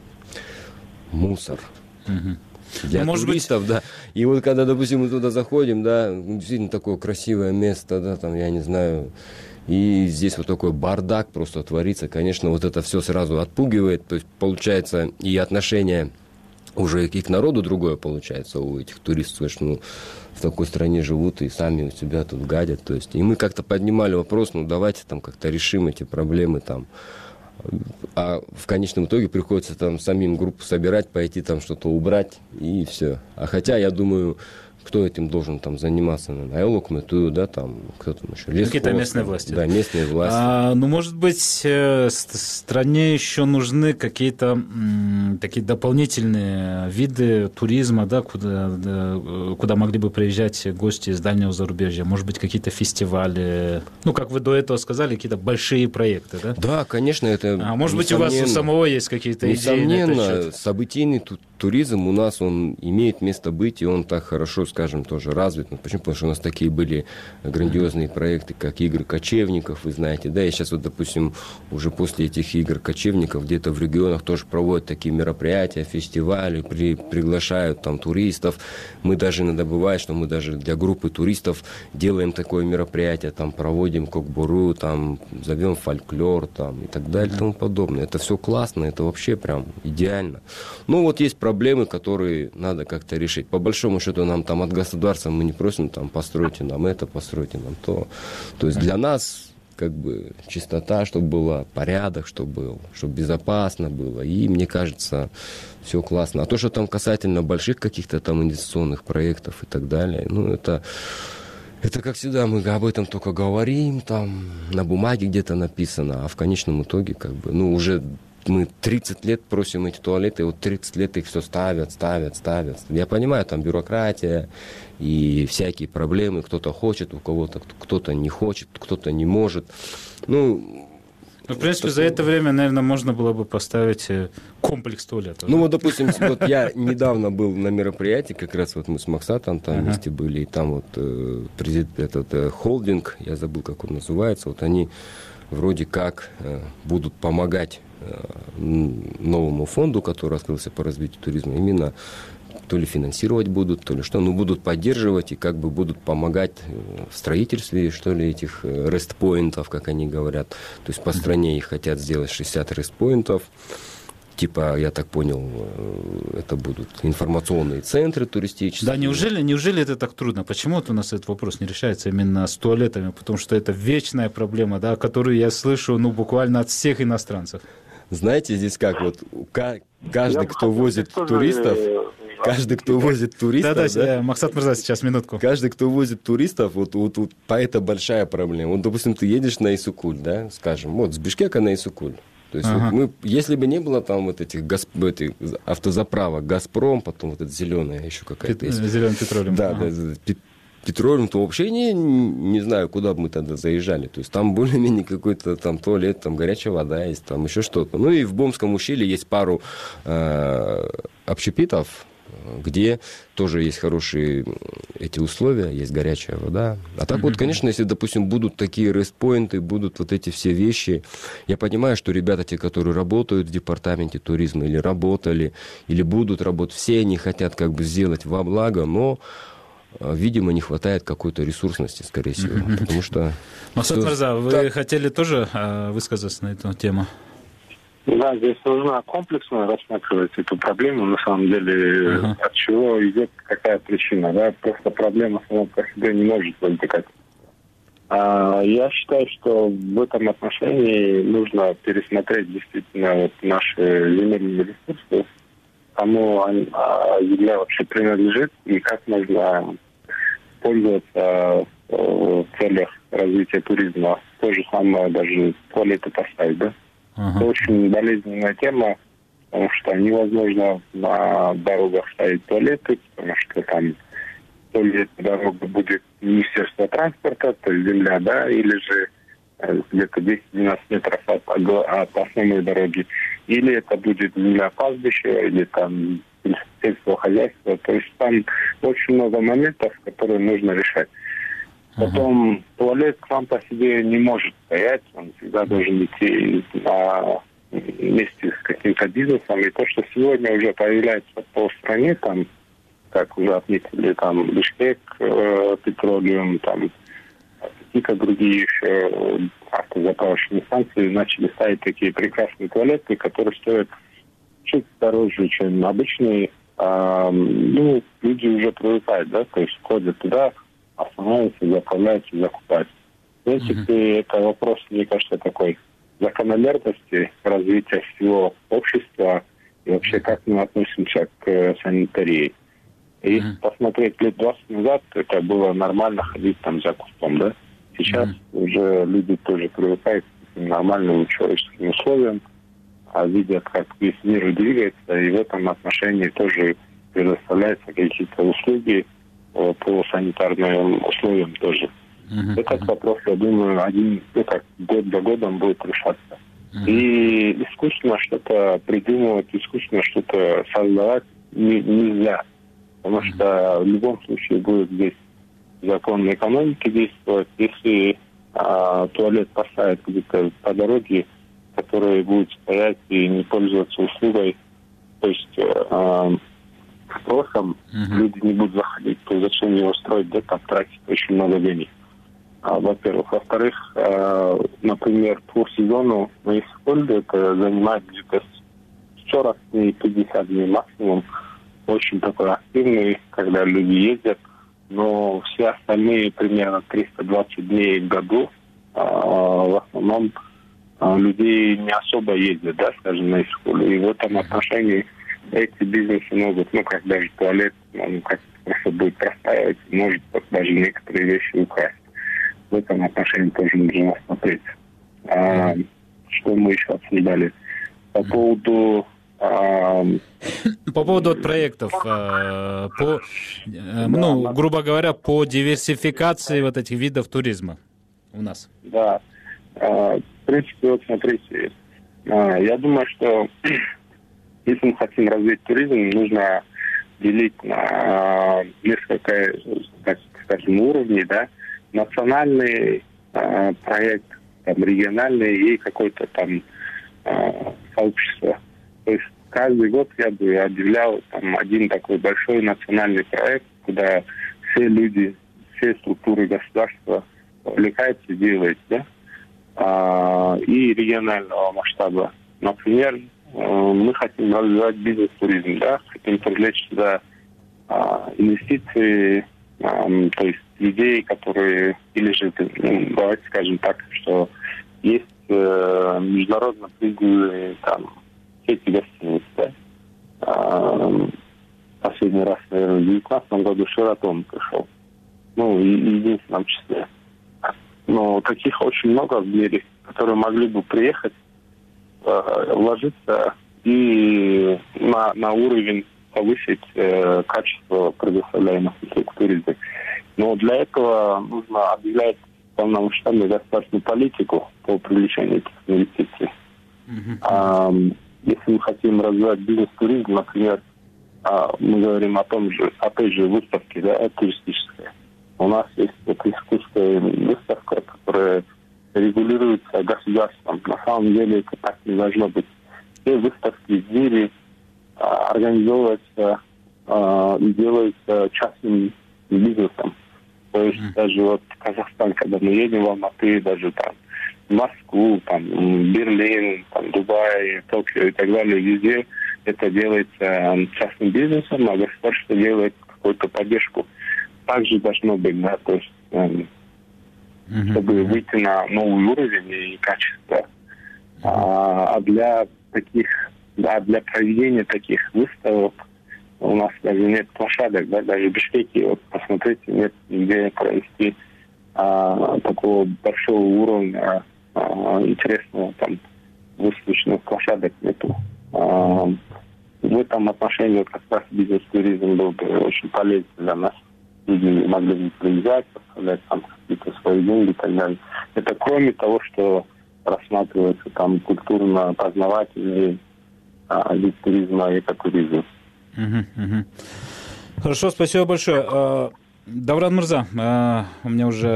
мусор. Для туристов, да. И вот когда, допустим, мы туда заходим, да, действительно такое красивое место, да, там, я не знаю, и здесь вот такой бардак просто творится, конечно, вот это все сразу отпугивает, то есть получается и отношение уже и к народу другое получается у этих туристов, что, ну, в такой стране живут и сами у себя тут гадят, то есть, и мы как-то поднимали вопрос, ну, давайте там как-то решим эти проблемы там, а в конечном итоге приходится там самим группу собирать, пойти там что-то убрать, и все. А хотя, я думаю, кто этим должен там заниматься? Айлок-Мету, да, там, кто там еще?
Какие-то местные власти.
Да, местные власти.
Ну, может быть, стране еще нужны какие-то такие дополнительные виды туризма, да, куда могли бы приезжать гости из дальнего зарубежья? Может быть, какие-то фестивали? Ну, как вы до этого сказали, какие-то большие проекты, да?
Да, конечно, это...
А может быть, у вас у самого есть какие-то идеи на этот счет?
Событийный туризм у нас, он имеет место быть, и он так хорошо, скажем, тоже развит. Почему? Потому что у нас такие были грандиозные проекты, как игры кочевников, вы знаете, да, и сейчас вот, допустим, уже после этих игр кочевников где-то в регионах тоже проводят такие мероприятия, фестивали, приглашают там туристов. Мы даже иногда бывает, что мы даже для группы туристов делаем такое мероприятие, там проводим кокбуру, там зовем фольклор, там и так далее, и тому подобное. Это все классно, это вообще прям идеально. Ну, вот есть проблемы, которые надо как-то решить. По большому счету нам там от государства мы не просим, там, постройте нам это, постройте нам то. То есть для нас как бы чистота, чтобы была, порядок, чтобы безопасно было. И мне кажется, все классно. А то, что там касательно больших каких-то там инвестиционных проектов и так далее, ну, это как всегда, мы об этом только говорим, там, на бумаге где-то написано, а в конечном итоге, как бы, ну, уже мы 30 лет просим эти туалеты, и вот 30 лет их все ставят. Я понимаю, там бюрократия и всякие проблемы. Кто-то хочет, у кого-то кто-то не хочет, кто-то не может.
В принципе, за это время, наверное, можно было бы поставить комплекс туалетов.
Вот, допустим, вот я недавно был на мероприятии, как раз вот мы с Максатом там вместе были, и там вот этот холдинг, я забыл, как он называется, вот они вроде как будут помогать новому фонду, который открылся по развитию туризма, именно то ли финансировать будут, то ли что, будут поддерживать и как бы будут помогать в строительстве, что ли, этих рестпоинтов, как они говорят. То есть по стране их хотят сделать 60 рестпоинтов. Типа, я так понял, это будут информационные центры туристические.
Да, неужели это так трудно? Почему вот у нас этот вопрос не решается именно с туалетами? Потому что это вечная проблема, да, которую я слышу буквально от всех иностранцев.
Знаете, здесь как вот каждый, кто возит туристов... Каждый, кто возит туристов...
Да, Максат Мырза, сейчас, минутку.
Каждый, кто возит туристов, вот это большая проблема. Вот, допустим, ты едешь на Исукуль, да, скажем, вот с Бишкека на Исукуль. То есть вот если бы не было там вот этих автозаправок, Газпром, потом вот эта зеленая еще какая-то есть.
Зеленый петролиум.
Да, петролиум, то вообще не знаю, куда бы мы тогда заезжали. То есть там более-менее какой-то там туалет, там горячая вода есть, там еще что-то. И в Бомском ущелье есть пару общепитов, где тоже есть хорошие эти условия, есть горячая вода. А так вот, конечно, если, допустим, будут такие рестпоинты, будут вот эти все вещи, я понимаю, что ребята, те, которые работают в департаменте туризма, или работали, или будут работать, все они хотят как бы сделать во благо, но, видимо, не хватает какой-то ресурсности, скорее всего. Потому что...
Максат Мырза, вы хотели тоже высказаться на эту тему?
Да, здесь нужно комплексно рассматривать эту проблему, на самом деле, от чего идет какая причина. Да? Просто проблема сама по себе не может возникать. Я считаю, что в этом отношении нужно пересмотреть действительно вот наши земельные ресурсы, кому земля вообще принадлежит и как можно пользоваться в целях развития туризма. То же самое даже туалеты поставить, да? Это очень болезненная тема, потому что невозможно на дорогах ставить туалеты, потому что там то ли эта дорога будет Министерство транспорта, то есть земля, да, или же где-то 10-12 метров от основной дороги, или это будет земля пастбища, или там сельского хозяйства. То есть там очень много моментов, которые нужно решать. Потом туалет сам по себе не может стоять, он всегда должен идти вместе с каким-то бизнесом. И то, что сегодня уже появляется по стране, там, как уже отметили, там, Бишкек, Петролиум, там, какие-то другие еще автозаправочные станции начали ставить такие прекрасные туалеты, которые стоят чуть дороже, чем обычные. Люди уже привыкают, да, то есть ходят туда, останавливаются, заправляются, закупают. В принципе, это вопрос, мне кажется, такой закономерности развития всего общества и вообще как мы относимся к санитарии. И если посмотреть лет 20 назад, это было нормально ходить там за кустом, да? Сейчас уже люди тоже привыкают к таким нормальным человеческим условиям, видят, как весь мир двигается, и в этом отношении тоже предоставляются какие-то услуги по санитарным условиям тоже. Этот вопрос, я думаю, год за годом будет решаться. И искусственно что-то придумывать, искусственно что-то создавать нельзя. Потому что в любом случае будет здесь закон экономики действовать. Если туалет поставят где-то по дороге, который будет стоять и не пользоваться услугой, то есть спросом, люди не будут заходить, то зачем его строить, да, там тратить очень много денег. Во-первых. Во-вторых, например, по сезону на Исхольде это занимает где-то 40 дней, 50 дней максимум. Очень такой активный, когда люди ездят, но все остальные примерно 320 дней в году в основном людей не особо ездят, да, скажем, на Исхольде. И в этом отношении эти бизнесы могут, как даже туалет, как просто будет простаивать, может даже некоторые вещи украсть. В этом отношении тоже нужно смотреть. Что мы еще обсуждали? По поводу
проектов, грубо говоря, по диверсификации вот этих видов туризма у нас.
Да. В принципе, вот смотрите, я думаю, что если мы хотим развить туризм, нужно делить на несколько, так скажем, уровней, да, национальный проект, там, региональный и какое-то там сообщество. То есть каждый год я бы объявлял там один такой большой национальный проект, куда все люди, все структуры государства увлекаются, делают, да, и регионального масштаба. Например, мы хотим развивать бизнес-туризм, да, хотим привлечь сюда инвестиции, то есть людей, которые, или же, давайте скажем так, что есть международно признанные там сети гостиниц, да. Последний раз, наверное, в 2019 году Шератон пришел. И в единственном числе. Но таких очень много в мире, которые могли бы приехать, вложиться и на уровень повысить качество предоставляемых услуг в туризме. Но для этого нужно объявлять полномасштабную государственную политику по привлечению этих инвестиций. Если мы хотим развивать бизнес-туризм, например, мы говорим о той же выставке, да, туристической. У нас есть туристическая выставка, которая регулируется государством. На самом деле это так не должно быть. Все выставки в мире организовываются и делаются частным бизнесом. То есть даже вот в Казахстан, когда мы едем в Алматы, даже там в Москву, там Берлин, там Дубай, Токио и так далее, везде это делается частным бизнесом, а государство делает какую-то поддержку. Так же должно быть, да, то есть чтобы выйти на новый уровень и качество. А для проведения таких выставок у нас даже нет площадок, да, даже в Бишкеке, вот посмотрите, нет нигде провести такого большого уровня интересного там выставочных площадок нету. В этом отношении как раз бизнес-туризм был бы очень полезен для нас. Люди могли бы приезжать, поставлять там какие-то свои деньги и так далее. Это кроме того, что рассматривается там культурно-познавательный вид туризма и экотуризм.
Хорошо, спасибо большое. Давран Мырза, у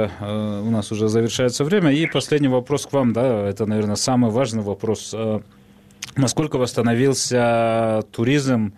нас уже завершается время. И последний вопрос к вам, да, это, наверное, самый важный вопрос. Насколько восстановился туризм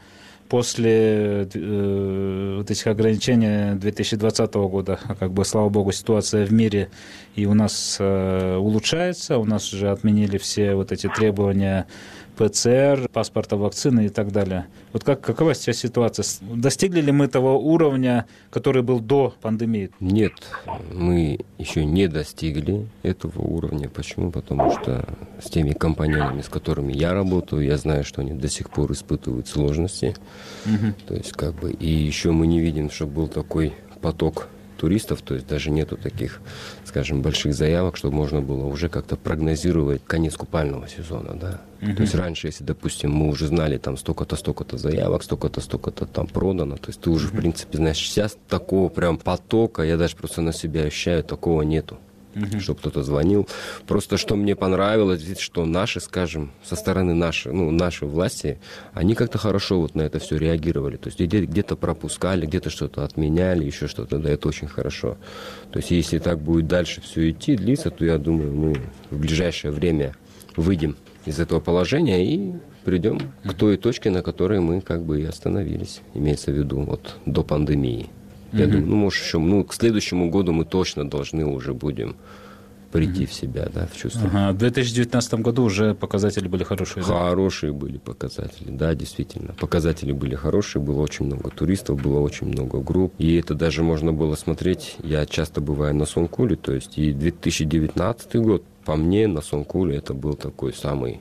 после вот этих ограничений 2020 года? Слава богу, ситуация в мире и у нас улучшается. У нас уже отменили все вот эти требования ПЦР, паспорта, вакцины и так далее. Вот какова сейчас ситуация? Достигли ли мы того уровня, который был до пандемии?
Нет, мы еще не достигли этого уровня. Почему? Потому что с теми компаньонами, с которыми я работаю, я знаю, что они до сих пор испытывают сложности. То есть и еще мы не видим, чтобы был такой поток туристов, то есть даже нету таких, скажем, больших заявок, чтобы можно было уже как-то прогнозировать конец купального сезона, да. То есть раньше, если, допустим, мы уже знали там столько-то заявок, столько-то там продано, то есть ты уже, в принципе, знаешь, сейчас такого прям потока, я даже просто на себя ощущаю, такого нету. Чтобы кто-то звонил. Просто что мне понравилось, что наши, скажем, со стороны нашей власти, они как-то хорошо вот на это все реагировали. То есть где-то пропускали, где-то что-то отменяли, еще что-то. Да, это очень хорошо. То есть если так будет дальше все идти, длиться, то я думаю, мы в ближайшее время выйдем из этого положения и придем к той точке, на которой мы и остановились. Имеется в виду вот до пандемии. Я думаю, может, еще, к следующему году мы точно должны уже будем прийти в себя, да, в чувство.
В 2019 году уже показатели были хорошие, да?
Хорошие были показатели, да, действительно. Показатели были хорошие, было очень много туристов, было очень много групп. И это даже можно было смотреть, я часто бываю на Сонкуле, то есть и 2019 год, по мне, на Сонкуле это был такой самый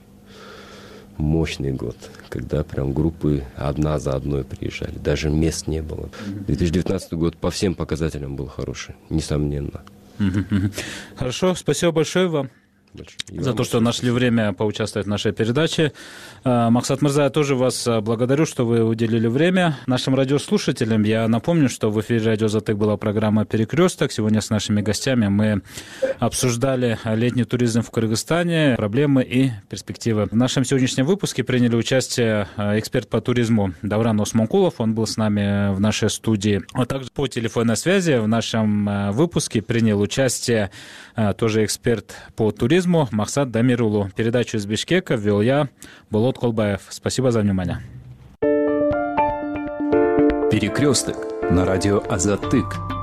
мощный год, когда прям группы одна за одной приезжали. Даже мест не было. 2019 год по всем показателям был хороший, несомненно.
Хорошо, спасибо большое вам.
большое.
За то, что нашли время поучаствовать в нашей передаче. Максат Мырза, я тоже вас благодарю, что вы уделили время нашим радиослушателям. Я напомню, что в эфире «Радио Азаттык» была программа «Перекресток». Сегодня с нашими гостями мы обсуждали летний туризм в Кыргызстане, проблемы и перспективы. В нашем сегодняшнем выпуске приняли участие эксперт по туризму Давран Осмонкулов. Он был с нами в нашей студии. А также по телефонной связи в нашем выпуске принял участие тоже эксперт по туризму Максат Дамирулу. Передачу из Бишкека вел я, Болот Колбаев. Спасибо за внимание.
Перекресток на радио Азаттык.